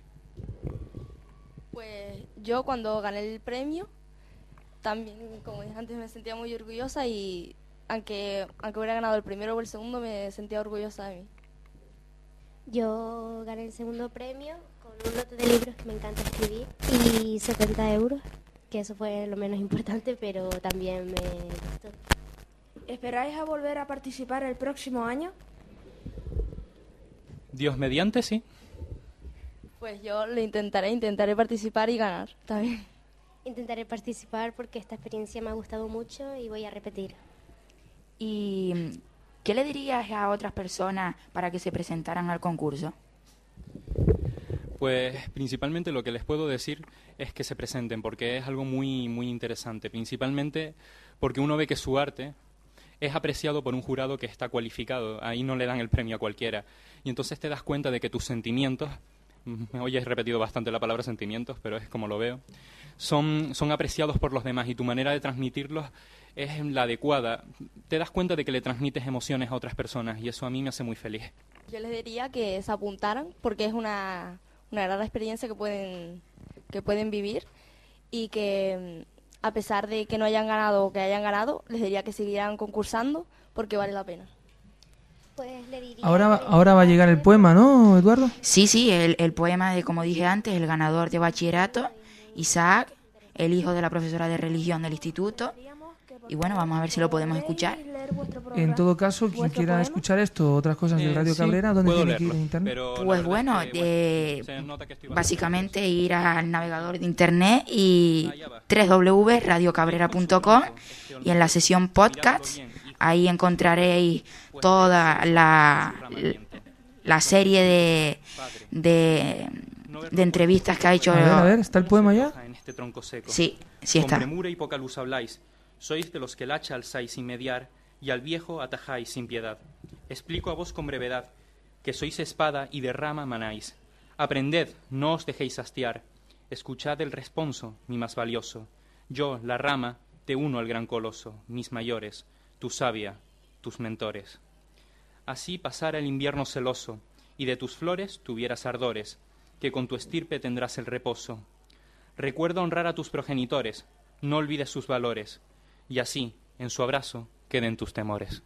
Pues yo cuando gané el premio, también, como dije antes, me sentía muy orgullosa, y aunque hubiera ganado el primero o el segundo, me sentía orgullosa de mí. Yo gané el segundo premio con un lote de libros que me encanta escribir y 70 euros, que eso fue lo menos importante, pero también me gustó. ¿Esperáis a volver a participar el próximo año? Dios mediante, sí. Pues yo lo intentaré participar y ganar también. Intentaré participar porque esta experiencia me ha gustado mucho y voy a repetir. ¿Y qué le dirías a otras personas para que se presentaran al concurso? Pues principalmente lo que les puedo decir es que se presenten, porque es algo muy, muy interesante. Principalmente porque uno ve que su arte es apreciado por un jurado que está cualificado. Ahí no le dan el premio a cualquiera. Y entonces te das cuenta de que tus sentimientos... Hoy he repetido bastante la palabra sentimientos, pero es como lo veo. Son apreciados por los demás y tu manera de transmitirlos es la adecuada. Te das cuenta de que le transmites emociones a otras personas y eso a mí me hace muy feliz. Yo les diría que se apuntaran porque es una gran experiencia que pueden vivir, y que a pesar de que no hayan ganado o que hayan ganado, les diría que siguieran concursando porque vale la pena. Pues le diría Ahora va a llegar el poema, ¿no, Eduardo? Sí, el poema de, como dije antes, el ganador de bachillerato, Isaac, el hijo de la profesora de religión del instituto. Y bueno, vamos a ver si lo podemos escuchar. En todo caso, quien quiera escuchar esto o otras cosas de Radio Cabrera, ¿dónde tiene que ir en internet? Pues bueno, básicamente ir al navegador de internet y www.radiocabrera.com, y en la sección podcast ahí encontraréis toda la serie de entrevistas que ha hecho. A ver, ¿está el poema ya? Sí, sí está. Con premura y poca luz habláis. Sois de los que el hacha alzáis sin mediar y al viejo atajáis sin piedad. Explico a vos con brevedad que sois espada y de rama manáis. Aprended, no os dejéis hastiar. Escuchad el responso, mi más valioso. Yo, la rama, te uno al gran coloso, mis mayores, tu savia, tus mentores. Así pasara el invierno celoso, y de tus flores tuvieras ardores, que con tu estirpe tendrás el reposo. Recuerda honrar a tus progenitores, no olvides sus valores, y así, en su abrazo, queden tus temores.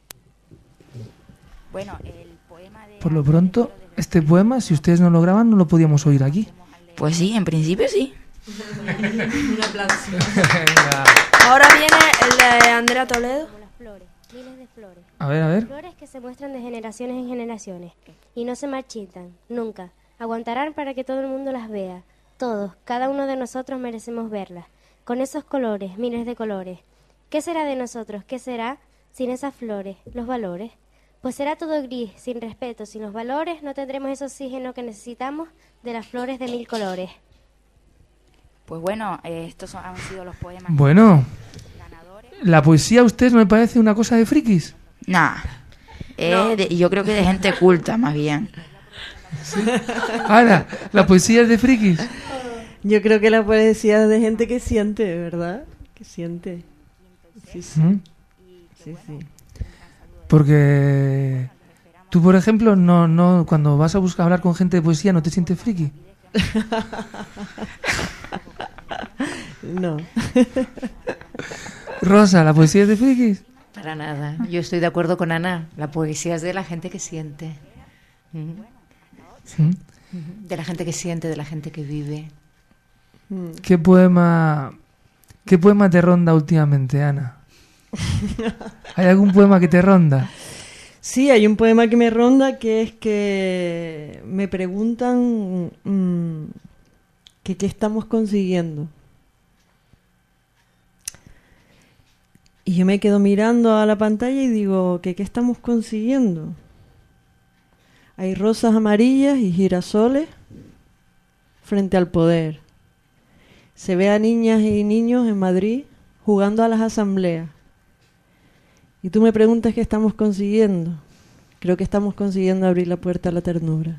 Bueno, el poema de... Por lo pronto, este poema, si ustedes no lo graban, no lo podíamos oír aquí. Pues sí, en principio sí. Un aplauso. Ahora viene el de Andrea Toledo. Como las flores, miles de flores. A ver. Flores que se muestran de generaciones en generaciones y no se marchitan, nunca. Aguantarán para que todo el mundo las vea. Todos, cada uno de nosotros merecemos verlas. Con esos colores, miles de colores. ¿Qué será de nosotros? ¿Qué será sin esas flores? Los valores. Pues será todo gris, sin respeto, sin los valores. No tendremos ese oxígeno que necesitamos de las flores de mil colores. Pues bueno, estos han sido los poemas. Bueno, ¿la poesía a ustedes no me parece una cosa de frikis? Nah, yo creo que de gente culta, más bien. ¿Sí? Ana, ¿la poesía es de frikis? Yo creo que la poesía es de gente que siente, ¿verdad? Que siente. Sí, sí. Sí, sí. Porque tú, por ejemplo, no cuando vas a buscar hablar con gente de poesía, ¿no te sientes friki? No. Rosa, ¿la poesía es de frikis? Para nada. Yo estoy de acuerdo con Ana. La poesía es de la gente que siente. ¿Sí? De la gente que siente, de la gente que vive. ¿Qué poema te ronda últimamente, Ana? ¿Hay algún poema que te ronda? Sí, hay un poema que me ronda, que es que me preguntan que qué estamos consiguiendo. Y yo me quedo mirando a la pantalla y digo, ¿qué estamos consiguiendo? Hay rosas amarillas y girasoles frente al poder. Se ve a niñas y niños en Madrid jugando a las asambleas. Y tú me preguntas qué estamos consiguiendo. Creo que estamos consiguiendo abrir la puerta a la ternura.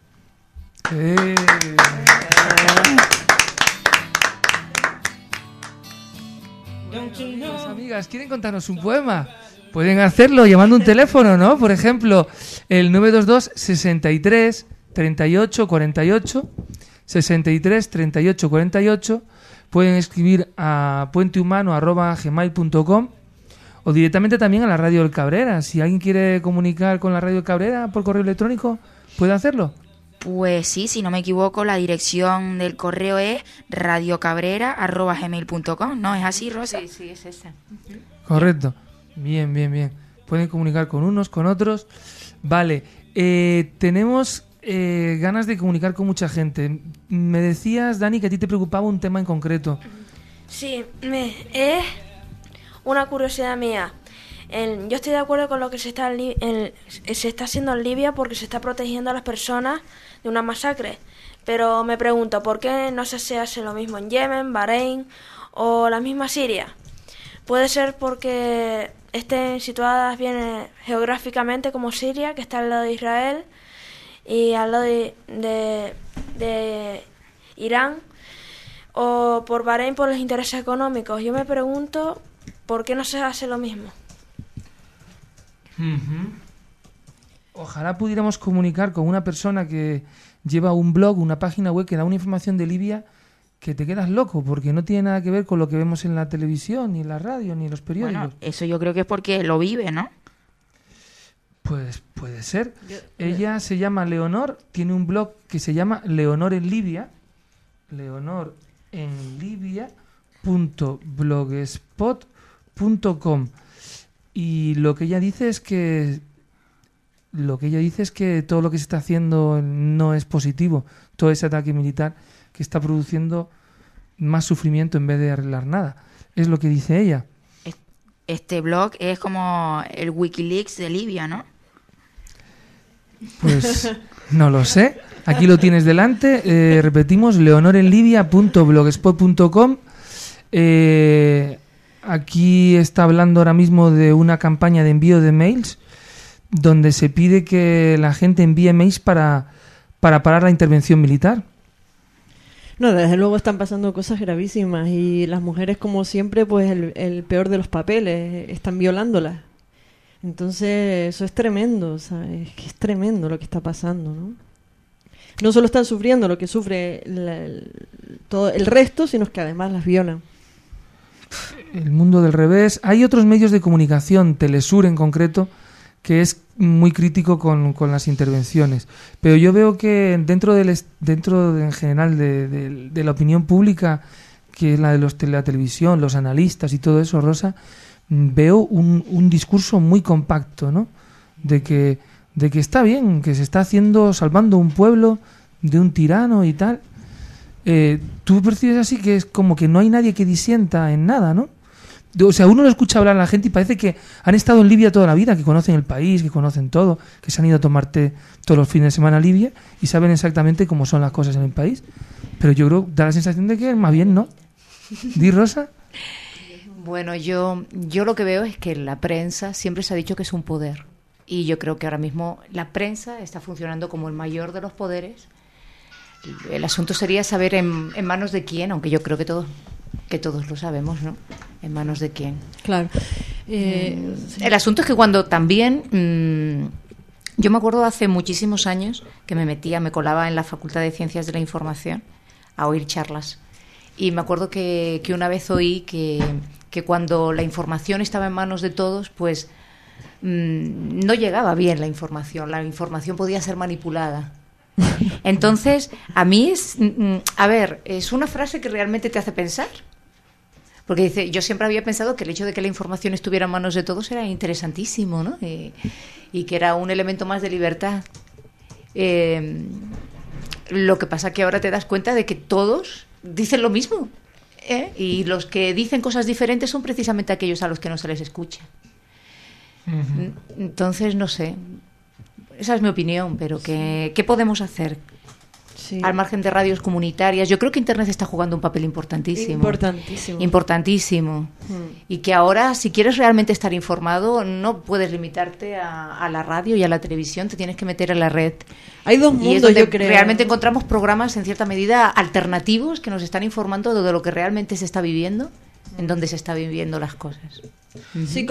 Las amigas, ¿quieren contarnos un poema? Pueden hacerlo llamando un teléfono, ¿no? Por ejemplo, el 922 63 38 48 63 38 48. Pueden escribir a puentehumano@gmail.com o directamente también a la Radio del Cabrera. Si alguien quiere comunicar con la Radio del Cabrera por correo electrónico, ¿puede hacerlo? Pues sí, si no me equivoco, la dirección del correo es radiocabrera@gmail.com, ¿no? ¿Es así, Rosa? Sí, sí, es esa. Correcto. Bien, bien, bien. Pueden comunicar con unos, con otros. Vale. Tenemos ganas de comunicar con mucha gente. Me decías, Dani, que a ti te preocupaba un tema en concreto. Sí, es una curiosidad mía. Yo estoy de acuerdo con lo que se está haciendo en Libia porque se está protegiendo a las personas de una masacre. Pero me pregunto, ¿por qué no se hace lo mismo en Yemen, Bahrein o la misma Siria? Puede ser porque estén situadas bien geográficamente como Siria, que está al lado de Israel, y al lado de Irán, o por Bahrein por los intereses económicos. Yo me pregunto, ¿por qué no se hace lo mismo? Ojalá pudiéramos comunicar con una persona que lleva un blog, una página web que da una información de Libia que te quedas loco, porque no tiene nada que ver con lo que vemos en la televisión, ni en la radio, ni en los periódicos. Bueno, eso yo creo que es porque lo vive, ¿no? Pues puede ser. Ella se llama Leonor, tiene un blog que se llama Leonor en Libia. Leonor en libia.blogspot.com. Y lo que ella dice es que todo lo que se está haciendo no es positivo. Todo ese ataque militar que está produciendo más sufrimiento en vez de arreglar nada. Es lo que dice ella. Este blog es como el Wikileaks de Libia, ¿no? Pues no lo sé. Aquí lo tienes delante. Repetimos, leonorenlibia.blogspot.com. Aquí está hablando ahora mismo de una campaña de envío de mails donde se pide que la gente envíe mails para parar la intervención militar. No, desde luego están pasando cosas gravísimas y las mujeres, como siempre, pues el peor de los papeles, están violándolas. Entonces eso es tremendo, ¿sabes? Es que es tremendo lo que está pasando, ¿no? No solo están sufriendo lo que sufre todo el resto, sino que además las violan. El mundo del revés. Hay otros medios de comunicación, Telesur en concreto, que es muy crítico con las intervenciones. Pero yo veo que dentro en general de la opinión pública, que es la de la televisión, los analistas y todo eso, Rosa, veo un discurso muy compacto, ¿no? De que está bien, que se está salvando un pueblo de un tirano y tal. Tú percibes así que es como que no hay nadie que disienta en nada, ¿no? O sea, uno lo escucha hablar a la gente y parece que han estado en Libia toda la vida, que conocen el país, que conocen todo, que se han ido a tomar té todos los fines de semana a Libia y saben exactamente cómo son las cosas en el país. Pero yo creo, da la sensación de que más bien no. ¿Di, Rosa? Bueno, yo lo que veo es que la prensa siempre se ha dicho que es un poder. Y yo creo que ahora mismo la prensa está funcionando como el mayor de los poderes. El asunto sería saber en manos de quién, aunque yo creo que todos lo sabemos, ¿no? En manos de quién. Claro. El asunto es que cuando también... yo me acuerdo hace muchísimos años que me colaba en la Facultad de Ciencias de la Información a oír charlas. Y me acuerdo que una vez oí que cuando la información estaba en manos de todos, pues no llegaba bien la información podía ser manipulada. Entonces, a mí es una frase que realmente te hace pensar, porque dice, yo siempre había pensado que el hecho de que la información estuviera en manos de todos era interesantísimo, ¿no? Y que era un elemento más de libertad. Lo que pasa que ahora te das cuenta de que todos dicen lo mismo, y los que dicen cosas diferentes son precisamente aquellos a los que no se les escucha. Uh-huh. Entonces, no sé, esa es mi opinión, pero ¿qué podemos hacer? Sí. Al margen de radios comunitarias, yo creo que Internet está jugando un papel importantísimo. Y que ahora, si quieres realmente estar informado, no puedes limitarte a la radio y a la televisión, te tienes que meter en la red. Hay dos mundos, y es donde yo creo. Realmente encontramos programas en cierta medida alternativos que nos están informando de lo que realmente se está viviendo, en donde se están viviendo las cosas. Sí,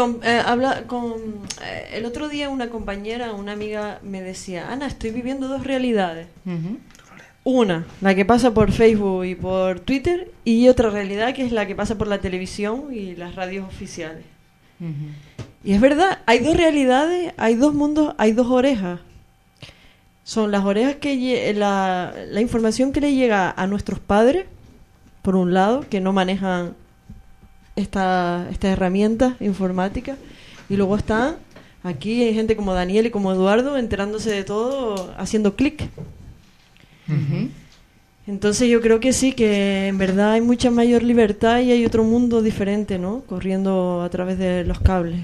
el otro día una amiga me decía, Ana, estoy viviendo dos realidades. Uh-huh. Una, la que pasa por Facebook y por Twitter, y otra realidad que es la que pasa por la televisión y las radios oficiales. Uh-huh. Y es verdad, hay dos realidades, hay dos mundos, hay dos orejas. Son las orejas que la información que le llega a nuestros padres, por un lado, que no manejan estas herramientas informáticas, y luego están aquí hay gente como Daniel y como Eduardo enterándose de todo haciendo clic. Uh-huh. Entonces yo creo que sí, que en verdad hay mucha mayor libertad y hay otro mundo diferente, ¿no? Corriendo a través de los cables.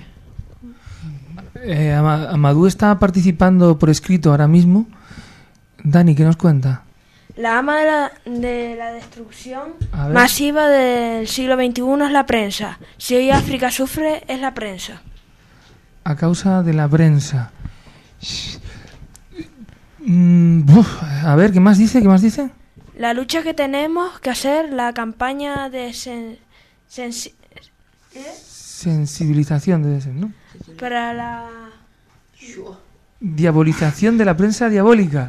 Amadou está participando por escrito ahora mismo. Dani, ¿qué nos cuenta? La ama de la destrucción masiva del siglo XXI es la prensa. Si hoy África sufre, es la prensa. A causa de la prensa. A ver, ¿qué más dice? La lucha que tenemos que hacer, la campaña de sensibilización debe ser, ¿no? Para la diabolización de la prensa diabólica.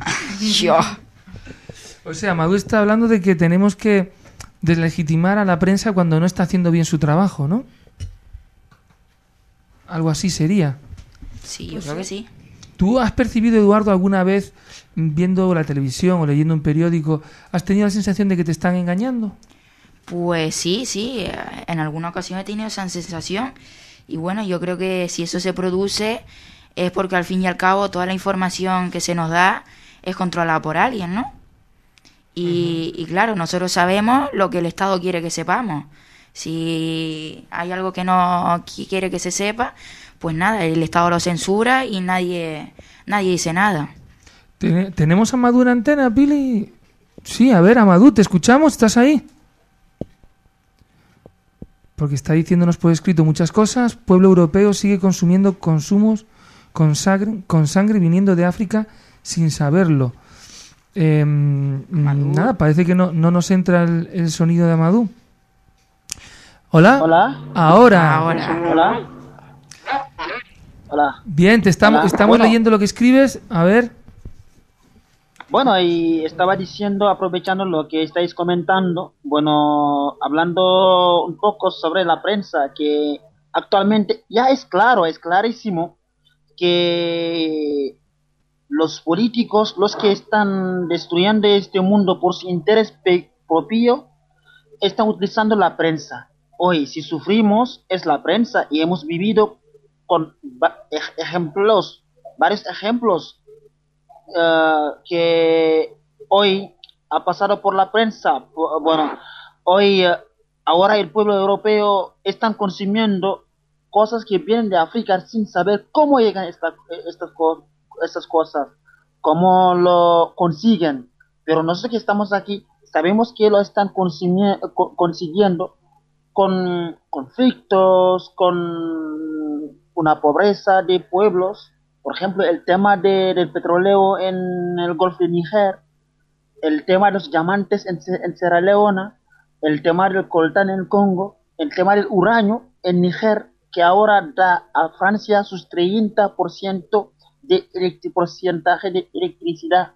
O sea, Amadou está hablando de que tenemos que deslegitimar a la prensa cuando no está haciendo bien su trabajo, ¿no? Algo así sería. Sí, yo creo que sí. ¿Tú has percibido, Eduardo, alguna vez viendo la televisión o leyendo un periódico, has tenido la sensación de que te están engañando? Pues sí, en alguna ocasión he tenido esa sensación. Y bueno, yo creo que si eso se produce es porque al fin y al cabo toda la información que se nos da es controlada por alguien, ¿no? Y claro, nosotros sabemos lo que el Estado quiere que sepamos. Si hay algo que no quiere que se sepa, pues nada, el Estado lo censura y nadie dice nada. ¿Tenemos a Amadou en antena, Pili? Sí, a ver, Amadou, ¿te escuchamos? ¿Estás ahí? Porque está diciéndonos por escrito muchas cosas. Pueblo europeo sigue consumiendo consumos con sangre viniendo de África sin saberlo. Nada, parece que no nos entra el sonido de Amadou. ¿Hola? Hola. Ahora. Hola. Hola. Bien, estamos Bueno. leyendo lo que escribes. A ver. Bueno, y estaba diciendo, aprovechando lo que estáis comentando, bueno, hablando un poco sobre la prensa, que actualmente ya es clarísimo que los políticos, los que están destruyendo este mundo por su interés propio, están utilizando la prensa. Hoy, si sufrimos, es la prensa, y hemos vivido con varios ejemplos que hoy ha pasado por la prensa. Bueno, hoy, ahora el pueblo europeo están consumiendo cosas que vienen de África sin saber cómo llegan estas cosas, cómo lo consiguen. Pero nosotros que estamos aquí sabemos que lo están consiguiendo con conflictos, con una pobreza de pueblos. Por ejemplo, el tema del petróleo en el Golfo de Níger, el tema de los diamantes en Sierra Leona, el tema del coltán en el Congo, el tema del uranio en Níger, que ahora da a Francia sus 30% de porcentaje de electricidad.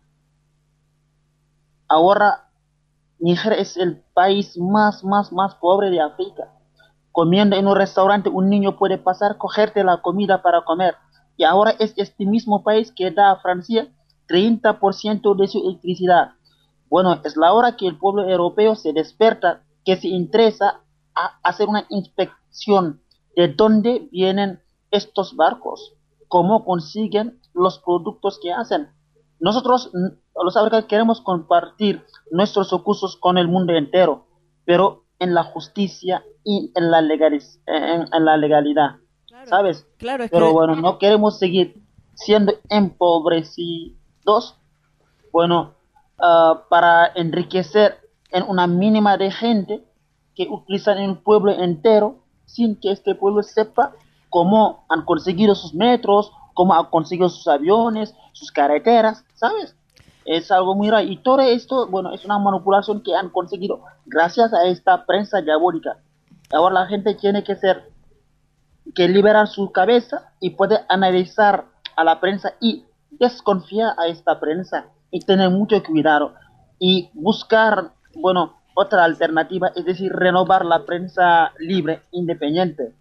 Ahora Níger es el país más pobre de África. Comiendo en un restaurante, un niño puede pasar, cogerte la comida para comer. Y ahora es este mismo país que da a Francia 30% de su electricidad. Bueno, es la hora que el pueblo europeo se despierta, que se interesa a hacer una inspección de dónde vienen estos barcos, cómo consiguen los productos que hacen. Nosotros, los africanos, queremos compartir nuestros recursos con el mundo entero, pero en la justicia y en la legalidad. ¿Sabes? Claro, pero bueno, no queremos seguir siendo empobrecidos, bueno, para enriquecer en una mínima de gente que utilizan el pueblo entero sin que este pueblo sepa cómo han conseguido sus metros, cómo han conseguido sus aviones, sus carreteras, ¿sabes? Es algo muy raro. Y todo esto, bueno, es una manipulación que han conseguido gracias a esta prensa diabólica. Ahora la gente tiene que liberar su cabeza y puede analizar a la prensa y desconfiar a esta prensa y tener mucho cuidado y buscar, bueno, otra alternativa, es decir, renovar la prensa libre, independiente.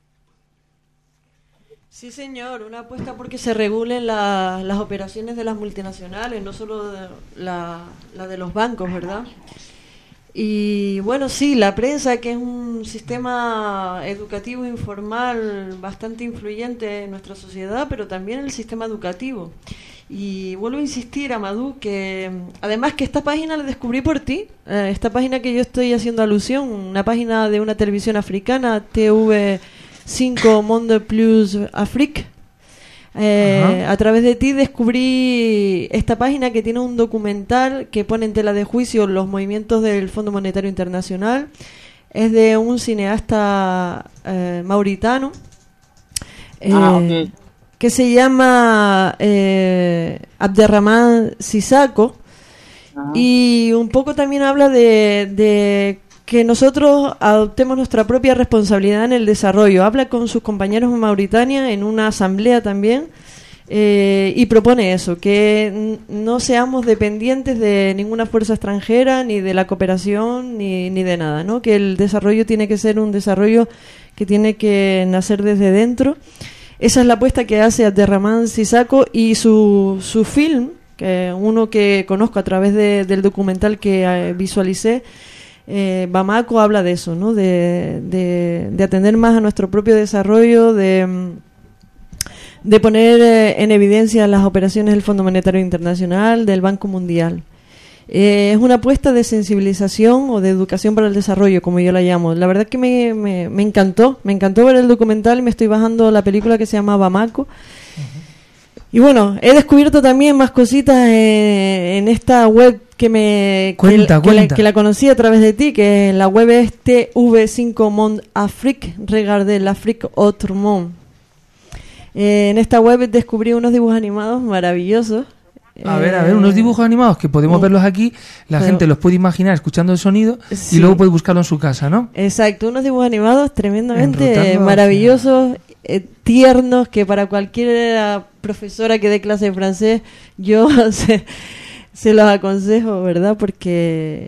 Sí, señor, una apuesta porque se regulen las operaciones de las multinacionales, no solo la de los bancos, ¿verdad? Y bueno, sí, la prensa, que es un sistema educativo informal bastante influyente en nuestra sociedad, pero también el sistema educativo. Y vuelvo a insistir, Amadou, que además que esta página la descubrí por ti, esta página que yo estoy haciendo alusión, una página de una televisión africana, TV5 Monde Plus Afrique. A través de ti descubrí esta página que tiene un documental que pone en tela de juicio los movimientos del Fondo Monetario Internacional. Es de un cineasta mauritano que se llama Abderrahmane Sissako, y un poco también habla de que nosotros adoptemos nuestra propia responsabilidad en el desarrollo. Habla con sus compañeros en Mauritania en una asamblea también, y propone eso, que no seamos dependientes de ninguna fuerza extranjera, ni de la cooperación, ni de nada, ¿no? Que el desarrollo tiene que ser un desarrollo que tiene que nacer desde dentro. Esa es la apuesta que hace Abderrahmane Sissako, y su film, que uno que conozco a través del documental que visualicé, Bamako habla de eso, ¿no? De atender más a nuestro propio desarrollo, de poner en evidencia las operaciones del Fondo Monetario Internacional, del Banco Mundial. Es una apuesta de sensibilización o de educación para el desarrollo, como yo la llamo. La verdad que me encantó ver el documental y me estoy bajando la película que se llama Bamako. Y bueno, he descubierto también más cositas en esta web que la conocí a través de ti, que la web es TV5 Monde Afrique, Regarder l'Afrique Autrement. En esta web descubrí unos dibujos animados maravillosos. A ver, unos dibujos animados que podemos verlos aquí, gente los puede imaginar escuchando el sonido y luego puede buscarlo en su casa, ¿no? Exacto, unos dibujos animados tremendamente maravillosos, tiernos, que para cualquier profesora que dé clase de francés yo se los aconsejo, ¿verdad? Porque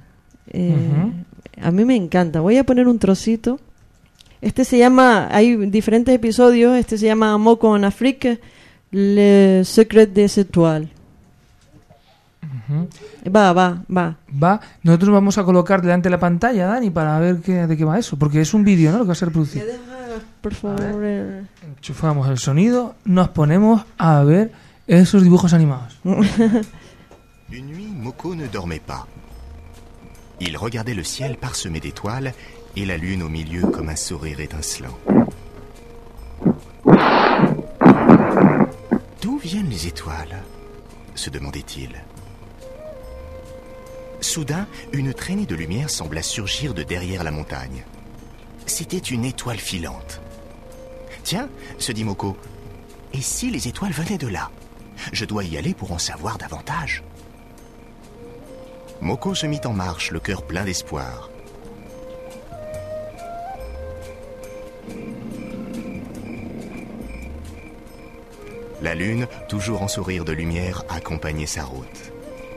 a mí me encanta. Voy a poner un trocito. Este se llama, hay diferentes episodios, este se llama Moko en Afrique, Le Secret des Étoiles. Va. Nosotros vamos a colocar delante de la pantalla, Dani, para ver de qué va eso, porque es un vídeo, ¿no? Lo que va a ser producido. Por favor. Enchufamos el sonido, nos ponemos a ver esos dibujos animados. Une nuit, Moko ne dormait pas. Il regardait le ciel parsemé d'étoiles et la lune au milieu comme un sourire étincelant. D'où viennent les étoiles ? Se demandait-il. Soudain, une traînée de lumière sembla surgir de derrière la montagne. C'était une étoile filante. Tiens, se dit Moko, et si les étoiles venaient de là ? Je dois y aller pour en savoir davantage. Moko se mit en marche, le cœur plein d'espoir. La lune, toujours en sourire de lumière, accompagnait sa route.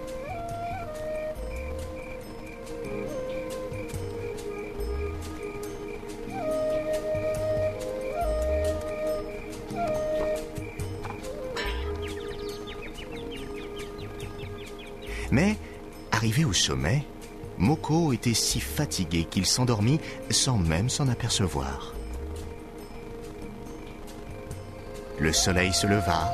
Mais, arrivé au sommet, Moko était si fatigué qu'il s'endormit sans même s'en apercevoir. Le soleil se leva.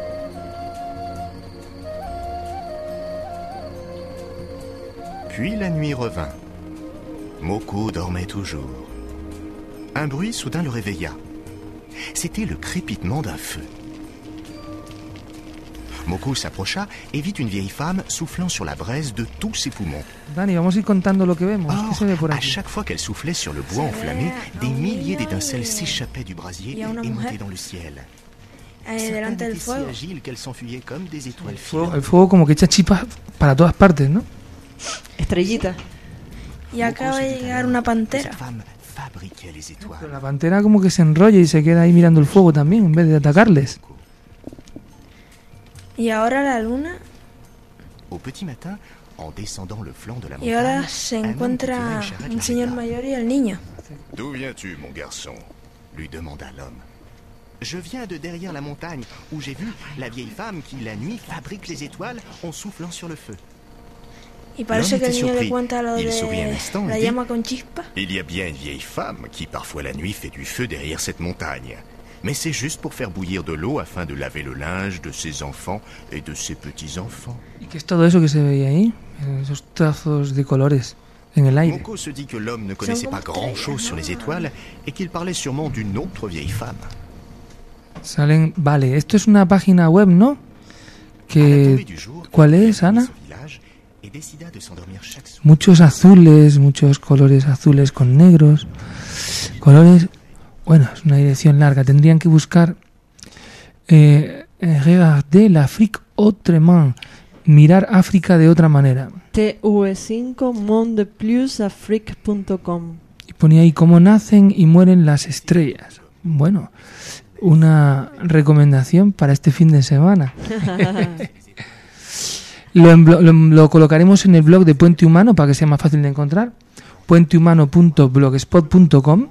Puis la nuit revint. Moko dormait toujours. Un bruit soudain le réveilla. C'était le crépitement d'un feu. Moko s'approcha et vit une vieille femme soufflant sur la braise de tous ses poumons. Dani, vamos a ir contando lo que vemos. Or, ¿Qué se ve por à aquí? chaque fois qu'elle soufflait sur le bois enflammé, des milliers d'étincelles s'échappaient du brasier et montaient dans le ciel. Certaines étaient si agiles qu'elles s'enfuyaient comme des étoiles filantes. El fuego como que echa chispas para todas partes, ¿no? Estrellita. Y acaba de llegar una pantera. Pero la pantera como que se enrolla y se queda ahí mirando el fuego también en vez de atacarles. Y ahora la luna. Au petit matin, en descendant le flanc de la Y ahora montagne, se un homme encuentra qui tenait une charrette un señor l'arrêta. mayor y el niño. D'où viens-tu, mon garçon ? Lui demanda l'homme. Je viens de derrière la montagne, où j'ai vu la vieille femme qui, la nuit, fabrique les étoiles en soufflant sur le feu. Y parece L'homme que el était niño le surpris. cuenta lo Il sourit un de instant la et dit, llama con chispa. Il y a bien une vieille femme qui, parfois la nuit, fait du feu derrière cette montagne. Mais c'est juste pour faire bouillir de l'eau afin de laver le linge de ses enfants et de ses petits-enfants. ¿Y qué es todo eso que se veía ahí? Esos trazos de colores en el aire. Moko se dit que l'homme ne connaissait pas grand-chose sur les étoiles et qu'il parlait sûrement d'une autre vieille femme. Salen, vale, esto es una página web, ¿no? Que, ¿cuál es, Ana? Et décida de s'endormir chaque soir. Muchos azules, muchos colores azules con negros, colores, bueno, es una dirección larga, tendrían que buscar Regarder l'Afrique autrement, mirar África de otra manera. TV5 mondeplusafrique.com. Y ponía ahí cómo nacen y mueren las estrellas. Bueno, una recomendación para este fin de semana. Lo colocaremos en el blog de Puente Humano para que sea más fácil de encontrar. puentehumano.blogspot.com.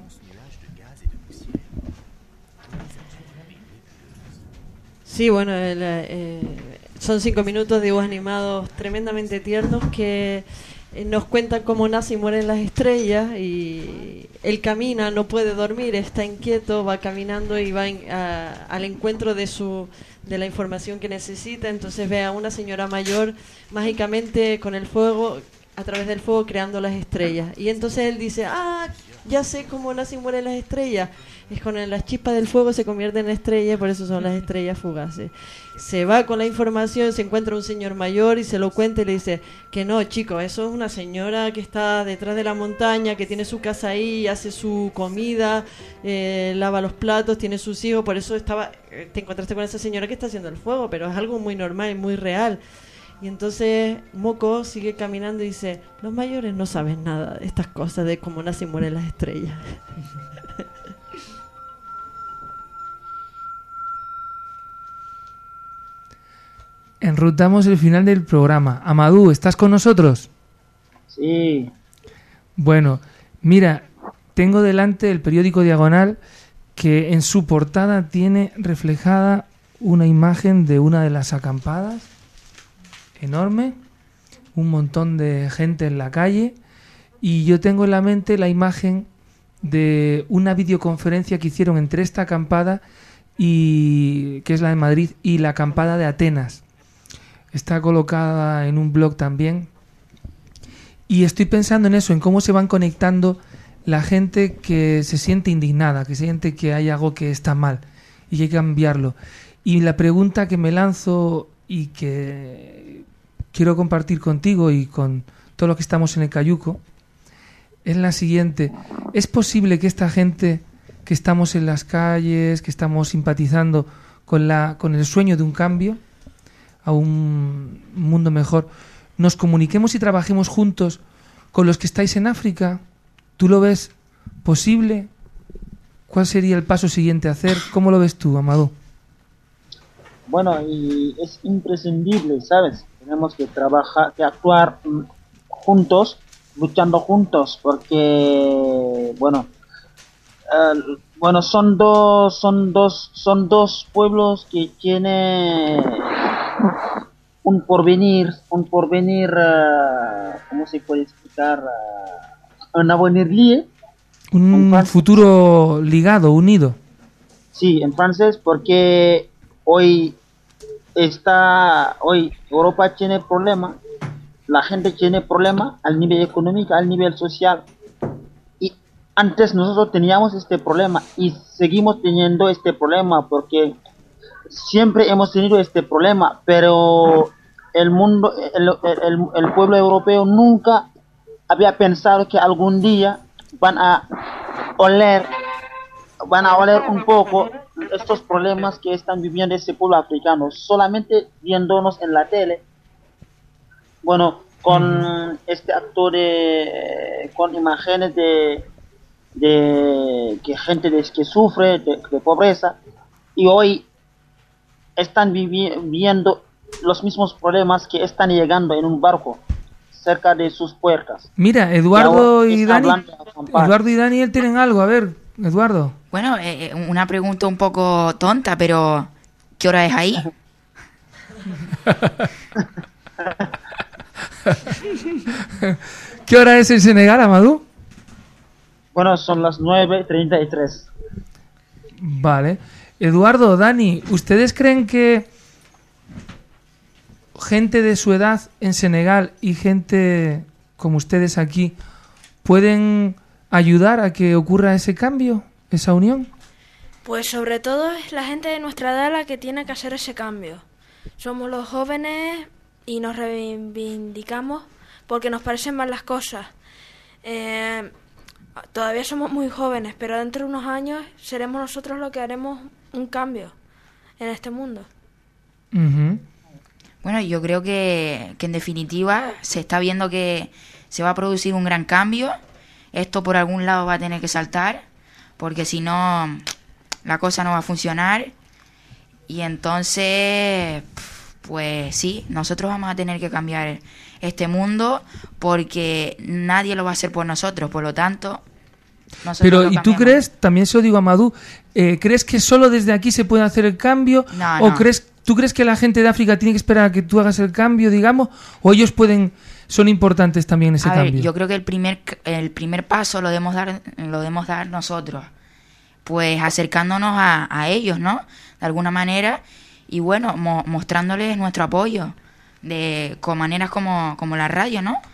Sí, bueno, son 5 minutos de dibujos animados tremendamente tiernos que nos cuentan cómo nacen y mueren las estrellas, y él camina, no puede dormir, está inquieto, va caminando y va al encuentro de la información que necesita. Entonces ve a una señora mayor mágicamente con el fuego, a través del fuego, creando las estrellas. Y entonces él dice, ya sé cómo nacen y mueren las estrellas. Es con las chispas del fuego se convierten en estrellas, por eso son las estrellas fugaces. Se va con la información, se encuentra un señor mayor y se lo cuenta y le dice que no, chico, eso es una señora que está detrás de la montaña, que tiene su casa ahí, hace su comida, lava los platos, tiene sus hijos, por eso te encontraste con esa señora que está haciendo el fuego, pero es algo muy normal y muy real. Y entonces Moko sigue caminando y dice, los mayores no saben nada de estas cosas, de cómo nacen y mueren las estrellas. Enrutamos el final del programa. Amadou, ¿estás con nosotros? Sí. Bueno, mira, tengo delante el periódico Diagonal, que en su portada tiene reflejada una imagen de una de las acampadas, enorme, un montón de gente en la calle, y yo tengo en la mente la imagen de una videoconferencia que hicieron entre esta acampada, que es la de Madrid, y la acampada de Atenas. Está colocada en un blog también. Y estoy pensando en eso, en cómo se van conectando la gente que se siente indignada, que siente que hay algo que está mal y que hay que cambiarlo. Y la pregunta que me lanzo y que quiero compartir contigo y con todos los que estamos en el Cayuco es la siguiente. ¿Es posible que esta gente que estamos en las calles, que estamos simpatizando con el sueño de un cambio a un mundo mejor, nos comuniquemos y trabajemos juntos con los que estáis en África? ¿Tú lo ves posible? ¿Cuál sería el paso siguiente a hacer? ¿Cómo lo ves tú, Amadou? Bueno, y es imprescindible, ¿sabes? Tenemos que trabajar, que actuar juntos, luchando juntos, porque, son dos pueblos que tienen un porvenir, ¿cómo se puede explicar? Un avenir lié. Un futuro ligado, unido. Sí, en francés, porque hoy Europa tiene problema, la gente tiene problema al nivel económico, al nivel social. Y antes nosotros teníamos este problema y seguimos teniendo este problema, porque siempre hemos tenido este problema, pero el pueblo europeo nunca había pensado que algún día van a oler un poco estos problemas que están viviendo ese pueblo africano, solamente viéndonos en la tele, con este actor con imágenes de que gente que sufre de pobreza, y hoy están viviendo los mismos problemas que están llegando en un barco cerca de sus puertas. Mira, Eduardo y Daniel tienen algo. A ver, Eduardo. Bueno, una pregunta un poco tonta, pero ¿qué hora es ahí? ¿Qué hora es en Senegal, Amadou? Bueno, son las 9:33. Vale. Eduardo, Dani, ¿ustedes creen que gente de su edad en Senegal y gente como ustedes aquí pueden ayudar a que ocurra ese cambio, esa unión? Pues sobre todo es la gente de nuestra edad la que tiene que hacer ese cambio. Somos los jóvenes y nos reivindicamos porque nos parecen mal las cosas. Todavía somos muy jóvenes, pero dentro de unos años seremos nosotros los que haremos un cambio en este mundo. Uh-huh. Bueno, yo creo que en definitiva se está viendo que se va a producir un gran cambio. Esto por algún lado va a tener que saltar, porque si no la cosa no va a funcionar. Y entonces, pues sí, nosotros vamos a tener que cambiar este mundo, porque nadie lo va a hacer por nosotros, por lo tanto... Pero, ¿y tú crees, también se lo digo a Amadou, crees que solo desde aquí se puede hacer el cambio? No. ¿O tú crees que la gente de África tiene que esperar a que tú hagas el cambio, digamos? ¿O ellos pueden son importantes también ese A cambio? ver, yo creo que el primer paso lo debemos dar nosotros, pues acercándonos a ellos, ¿no? De alguna manera, y bueno, mostrándoles nuestro apoyo con maneras como la radio, ¿no?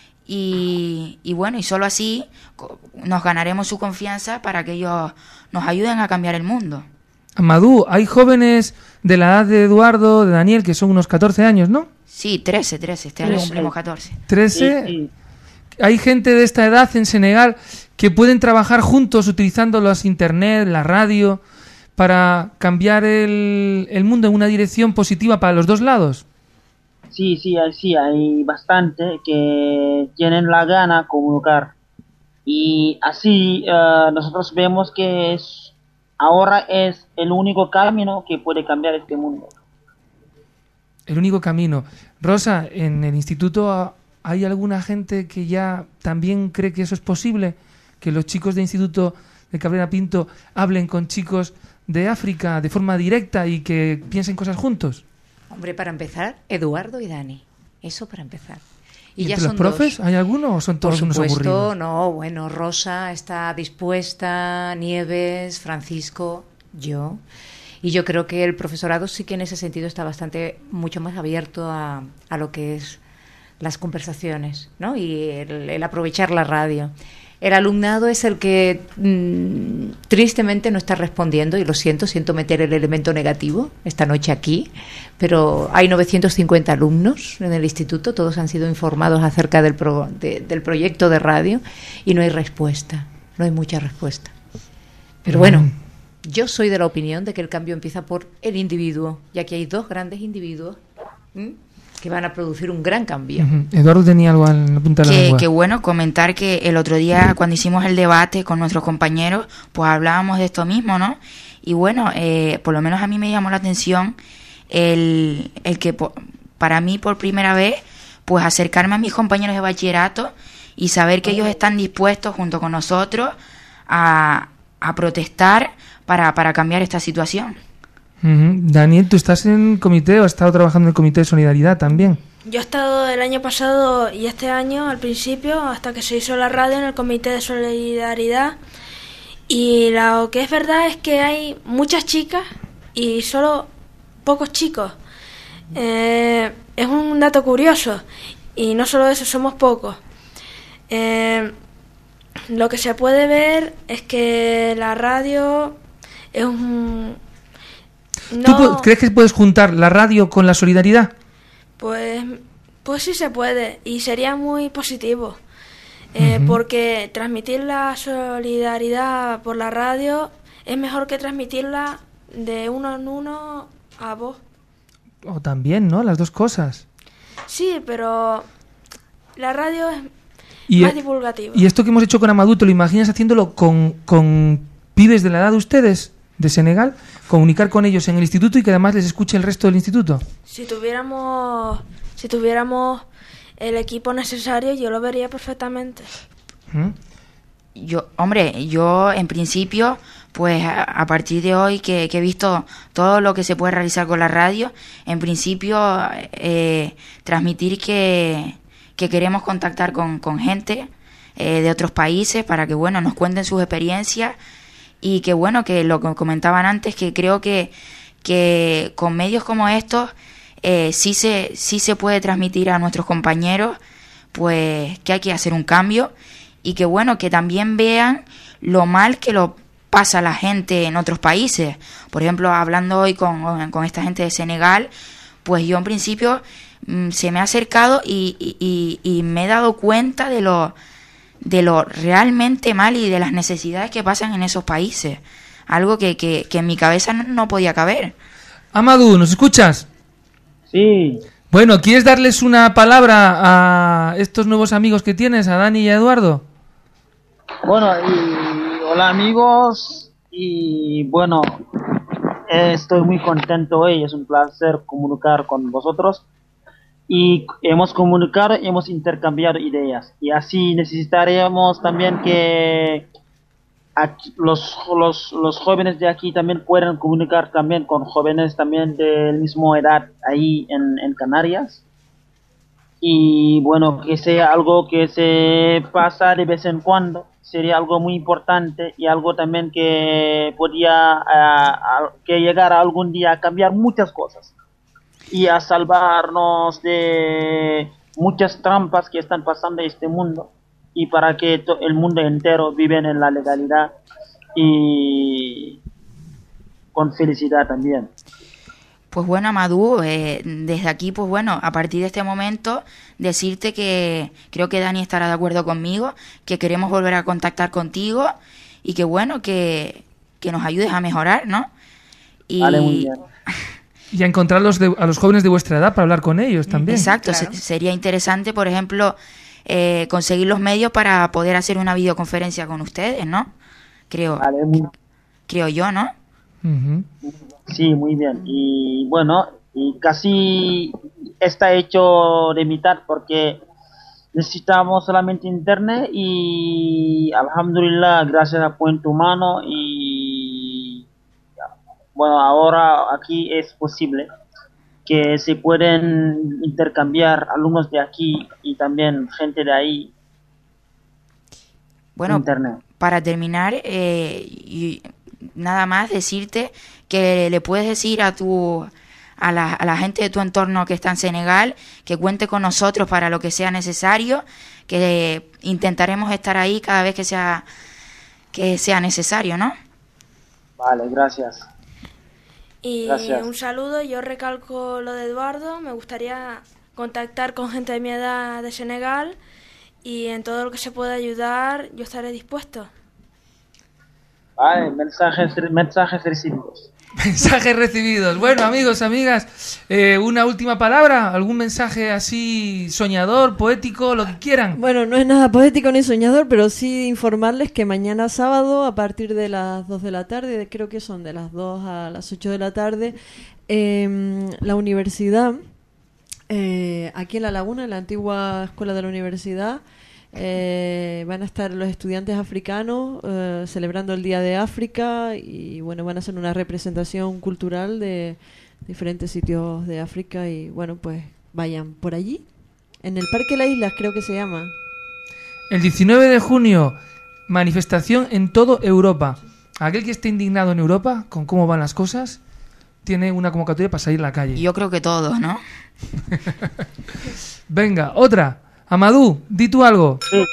Y bueno, y solo así nos ganaremos su confianza para que ellos nos ayuden a cambiar el mundo. Amadou, hay jóvenes de la edad de Eduardo, de Daniel, que son unos 14 años, ¿no? Sí, 13, este año cumplimos 14. 13. Sí. Hay gente de esta edad en Senegal que pueden trabajar juntos utilizando los internet, la radio, para cambiar el mundo en una dirección positiva para los dos lados. Sí, hay bastante que tienen la gana de comunicar. Y así nosotros vemos que ahora es el único camino que puede cambiar este mundo. El único camino. Rosa, en el instituto ¿hay alguna gente que ya también cree que eso es posible? Que los chicos del instituto de Cabrera Pinto hablen con chicos de África de forma directa y que piensen cosas juntos. Hombre, para empezar, Eduardo y Dani. Eso para empezar. ¿Y ya entre son los profes dos. ¿Hay alguno o son todos unos aburridos? Por supuesto, no. Bueno, Rosa está dispuesta, Nieves, Francisco, yo. Y yo creo que el profesorado sí que en ese sentido está mucho más abierto a lo que es las conversaciones, ¿no? Y el aprovechar la radio. El alumnado es el que tristemente no está respondiendo, y lo siento meter el elemento negativo esta noche aquí, pero hay 950 alumnos en el instituto, todos han sido informados acerca del proyecto de radio y no hay respuesta, no hay mucha respuesta. Pero bueno, yo soy de la opinión de que el cambio empieza por el individuo, ya que hay dos grandes individuos que van a producir un gran cambio. Eduardo tenía algo en la punta de la lengua. Que bueno, comentar que el otro día cuando hicimos el debate con nuestros compañeros, pues hablábamos de esto mismo, ¿no? Y bueno, por lo menos a mí me llamó la atención el que para mí por primera vez, pues acercarme a mis compañeros de bachillerato y saber que ellos están dispuestos junto con nosotros a protestar para cambiar esta situación. Daniel, tú estás en comité o has estado trabajando en el comité de solidaridad también. Yo he estado el año pasado y este año al principio, hasta que se hizo la radio, en el comité de solidaridad, y lo que es verdad es que hay muchas chicas y solo pocos chicos. Es un dato curioso, y no solo eso, somos pocos. Lo que se puede ver es que la radio es un... ¿Tú crees que puedes juntar la radio con la solidaridad? Pues sí se puede, y sería muy positivo, porque transmitir la solidaridad por la radio es mejor que transmitirla de uno en uno a voz. O también, ¿no? Las dos cosas. Sí, pero la radio es más divulgativa. ¿Y esto que hemos hecho con Amadou, te lo imaginas haciéndolo con pibes de la edad de ustedes, de Senegal? Comunicar con ellos en el instituto y que además les escuche el resto del instituto. Si tuviéramos el equipo necesario, yo lo vería perfectamente. Yo en principio, pues a partir de hoy que he visto todo lo que se puede realizar con la radio, en principio transmitir que queremos contactar con gente de otros países para que bueno nos cuenten sus experiencias. Y que bueno, que lo que comentaban antes, que creo que con medios como estos sí se puede transmitir a nuestros compañeros pues que hay que hacer un cambio, y que bueno, que también vean lo mal que lo pasa la gente en otros países. Por ejemplo, hablando hoy con esta gente de Senegal, pues yo en principio se me ha acercado y me he dado cuenta de lo realmente mal y de las necesidades que pasan en esos países. Algo que en mi cabeza no podía caber. Amadou, ¿nos escuchas? Sí. Bueno, ¿quieres darles una palabra a estos nuevos amigos que tienes, a Dani y a Eduardo? Bueno, hola amigos, y bueno, estoy muy contento hoy, es un placer comunicar con vosotros. Y hemos comunicado, hemos intercambiado ideas, y así necesitaríamos también que aquí, los jóvenes de aquí también puedan comunicar también con jóvenes también de la misma edad ahí en Canarias, y bueno, que sea algo que se pasa de vez en cuando, sería algo muy importante y algo también que podría que llegar algún día a cambiar muchas cosas y a salvarnos de muchas trampas que están pasando en este mundo, y para que el mundo entero viva en la legalidad y con felicidad también. Pues bueno, Amadou, desde aquí, pues bueno, a partir de este momento, decirte que creo que Dani estará de acuerdo conmigo, que queremos volver a contactar contigo y que bueno, que nos ayudes a mejorar, ¿no? Y... Vale, muy bien. Y a encontrar a los jóvenes de vuestra edad para hablar con ellos también. Exacto, claro. Sería interesante, por ejemplo, conseguir los medios para poder hacer una videoconferencia con ustedes, ¿no? Creo yo, ¿no? Uh-huh. Sí, muy bien. Y bueno, y casi está hecho de mitad porque necesitamos solamente internet y alhamdulillah, gracias a Puente Humano y bueno, ahora aquí es posible que se pueden intercambiar alumnos de aquí y también gente de ahí. Bueno, internet. Para terminar, y nada más decirte que le puedes decir a la gente de tu entorno que está en Senegal que cuente con nosotros para lo que sea necesario, que intentaremos estar ahí cada vez que sea necesario, ¿no? Vale, gracias. Y Gracias. un saludo, yo recalco lo de Eduardo, me gustaría contactar con gente de mi edad de Senegal y en todo lo que se pueda ayudar yo estaré dispuesto. Vale, mensajes recibidos. Mensajes recibidos. Bueno, amigos, amigas, una última palabra, algún mensaje así soñador, poético, lo que quieran. Bueno, no es nada poético ni soñador, pero sí informarles que mañana sábado, a partir de las 2 de la tarde, creo que son de las 2 a las 8 de la tarde, la universidad, aquí en La Laguna, en la antigua escuela de la universidad, van a estar los estudiantes africanos celebrando el Día de África y bueno, van a hacer una representación cultural de diferentes sitios de África y bueno, pues vayan por allí, en el Parque La Isla creo que se llama. El 19 de junio, manifestación en toda Europa. Aquel que esté indignado en Europa con cómo van las cosas tiene una convocatoria para salir a la calle. Yo creo que todos, ¿no? Venga, otra. Amadou, di tú algo. Sí.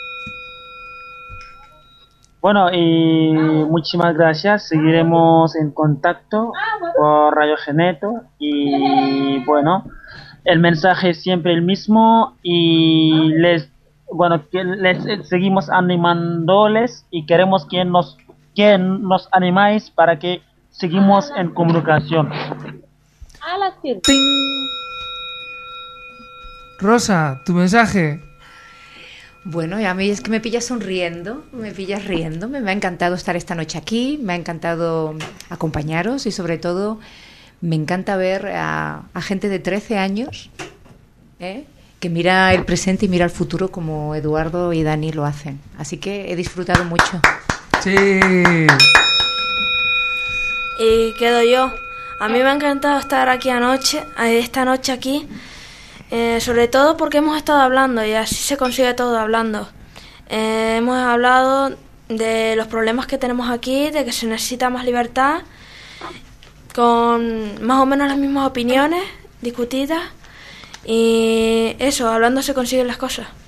Bueno, y muchísimas gracias. Seguiremos en contacto por Radio Geneto. Y bueno, el mensaje es siempre el mismo. Y les seguimos animándoles y queremos que nos animáis para que seguimos en comunicación. ¡Ting! Rosa, tu mensaje. Bueno, y a mí es que me pillas sonriendo, me ha encantado estar esta noche aquí, me ha encantado acompañaros y sobre todo me encanta ver a gente de 13 años que mira el presente y mira el futuro como Eduardo y Dani lo hacen. Así que he disfrutado mucho. Sí. Y quedo yo. A mí me ha encantado estar aquí esta noche aquí. Sobre todo porque hemos estado hablando y así se consigue todo hablando. Hemos hablado de los problemas que tenemos aquí, de que se necesita más libertad, con más o menos las mismas opiniones discutidas y eso, hablando se consiguen las cosas.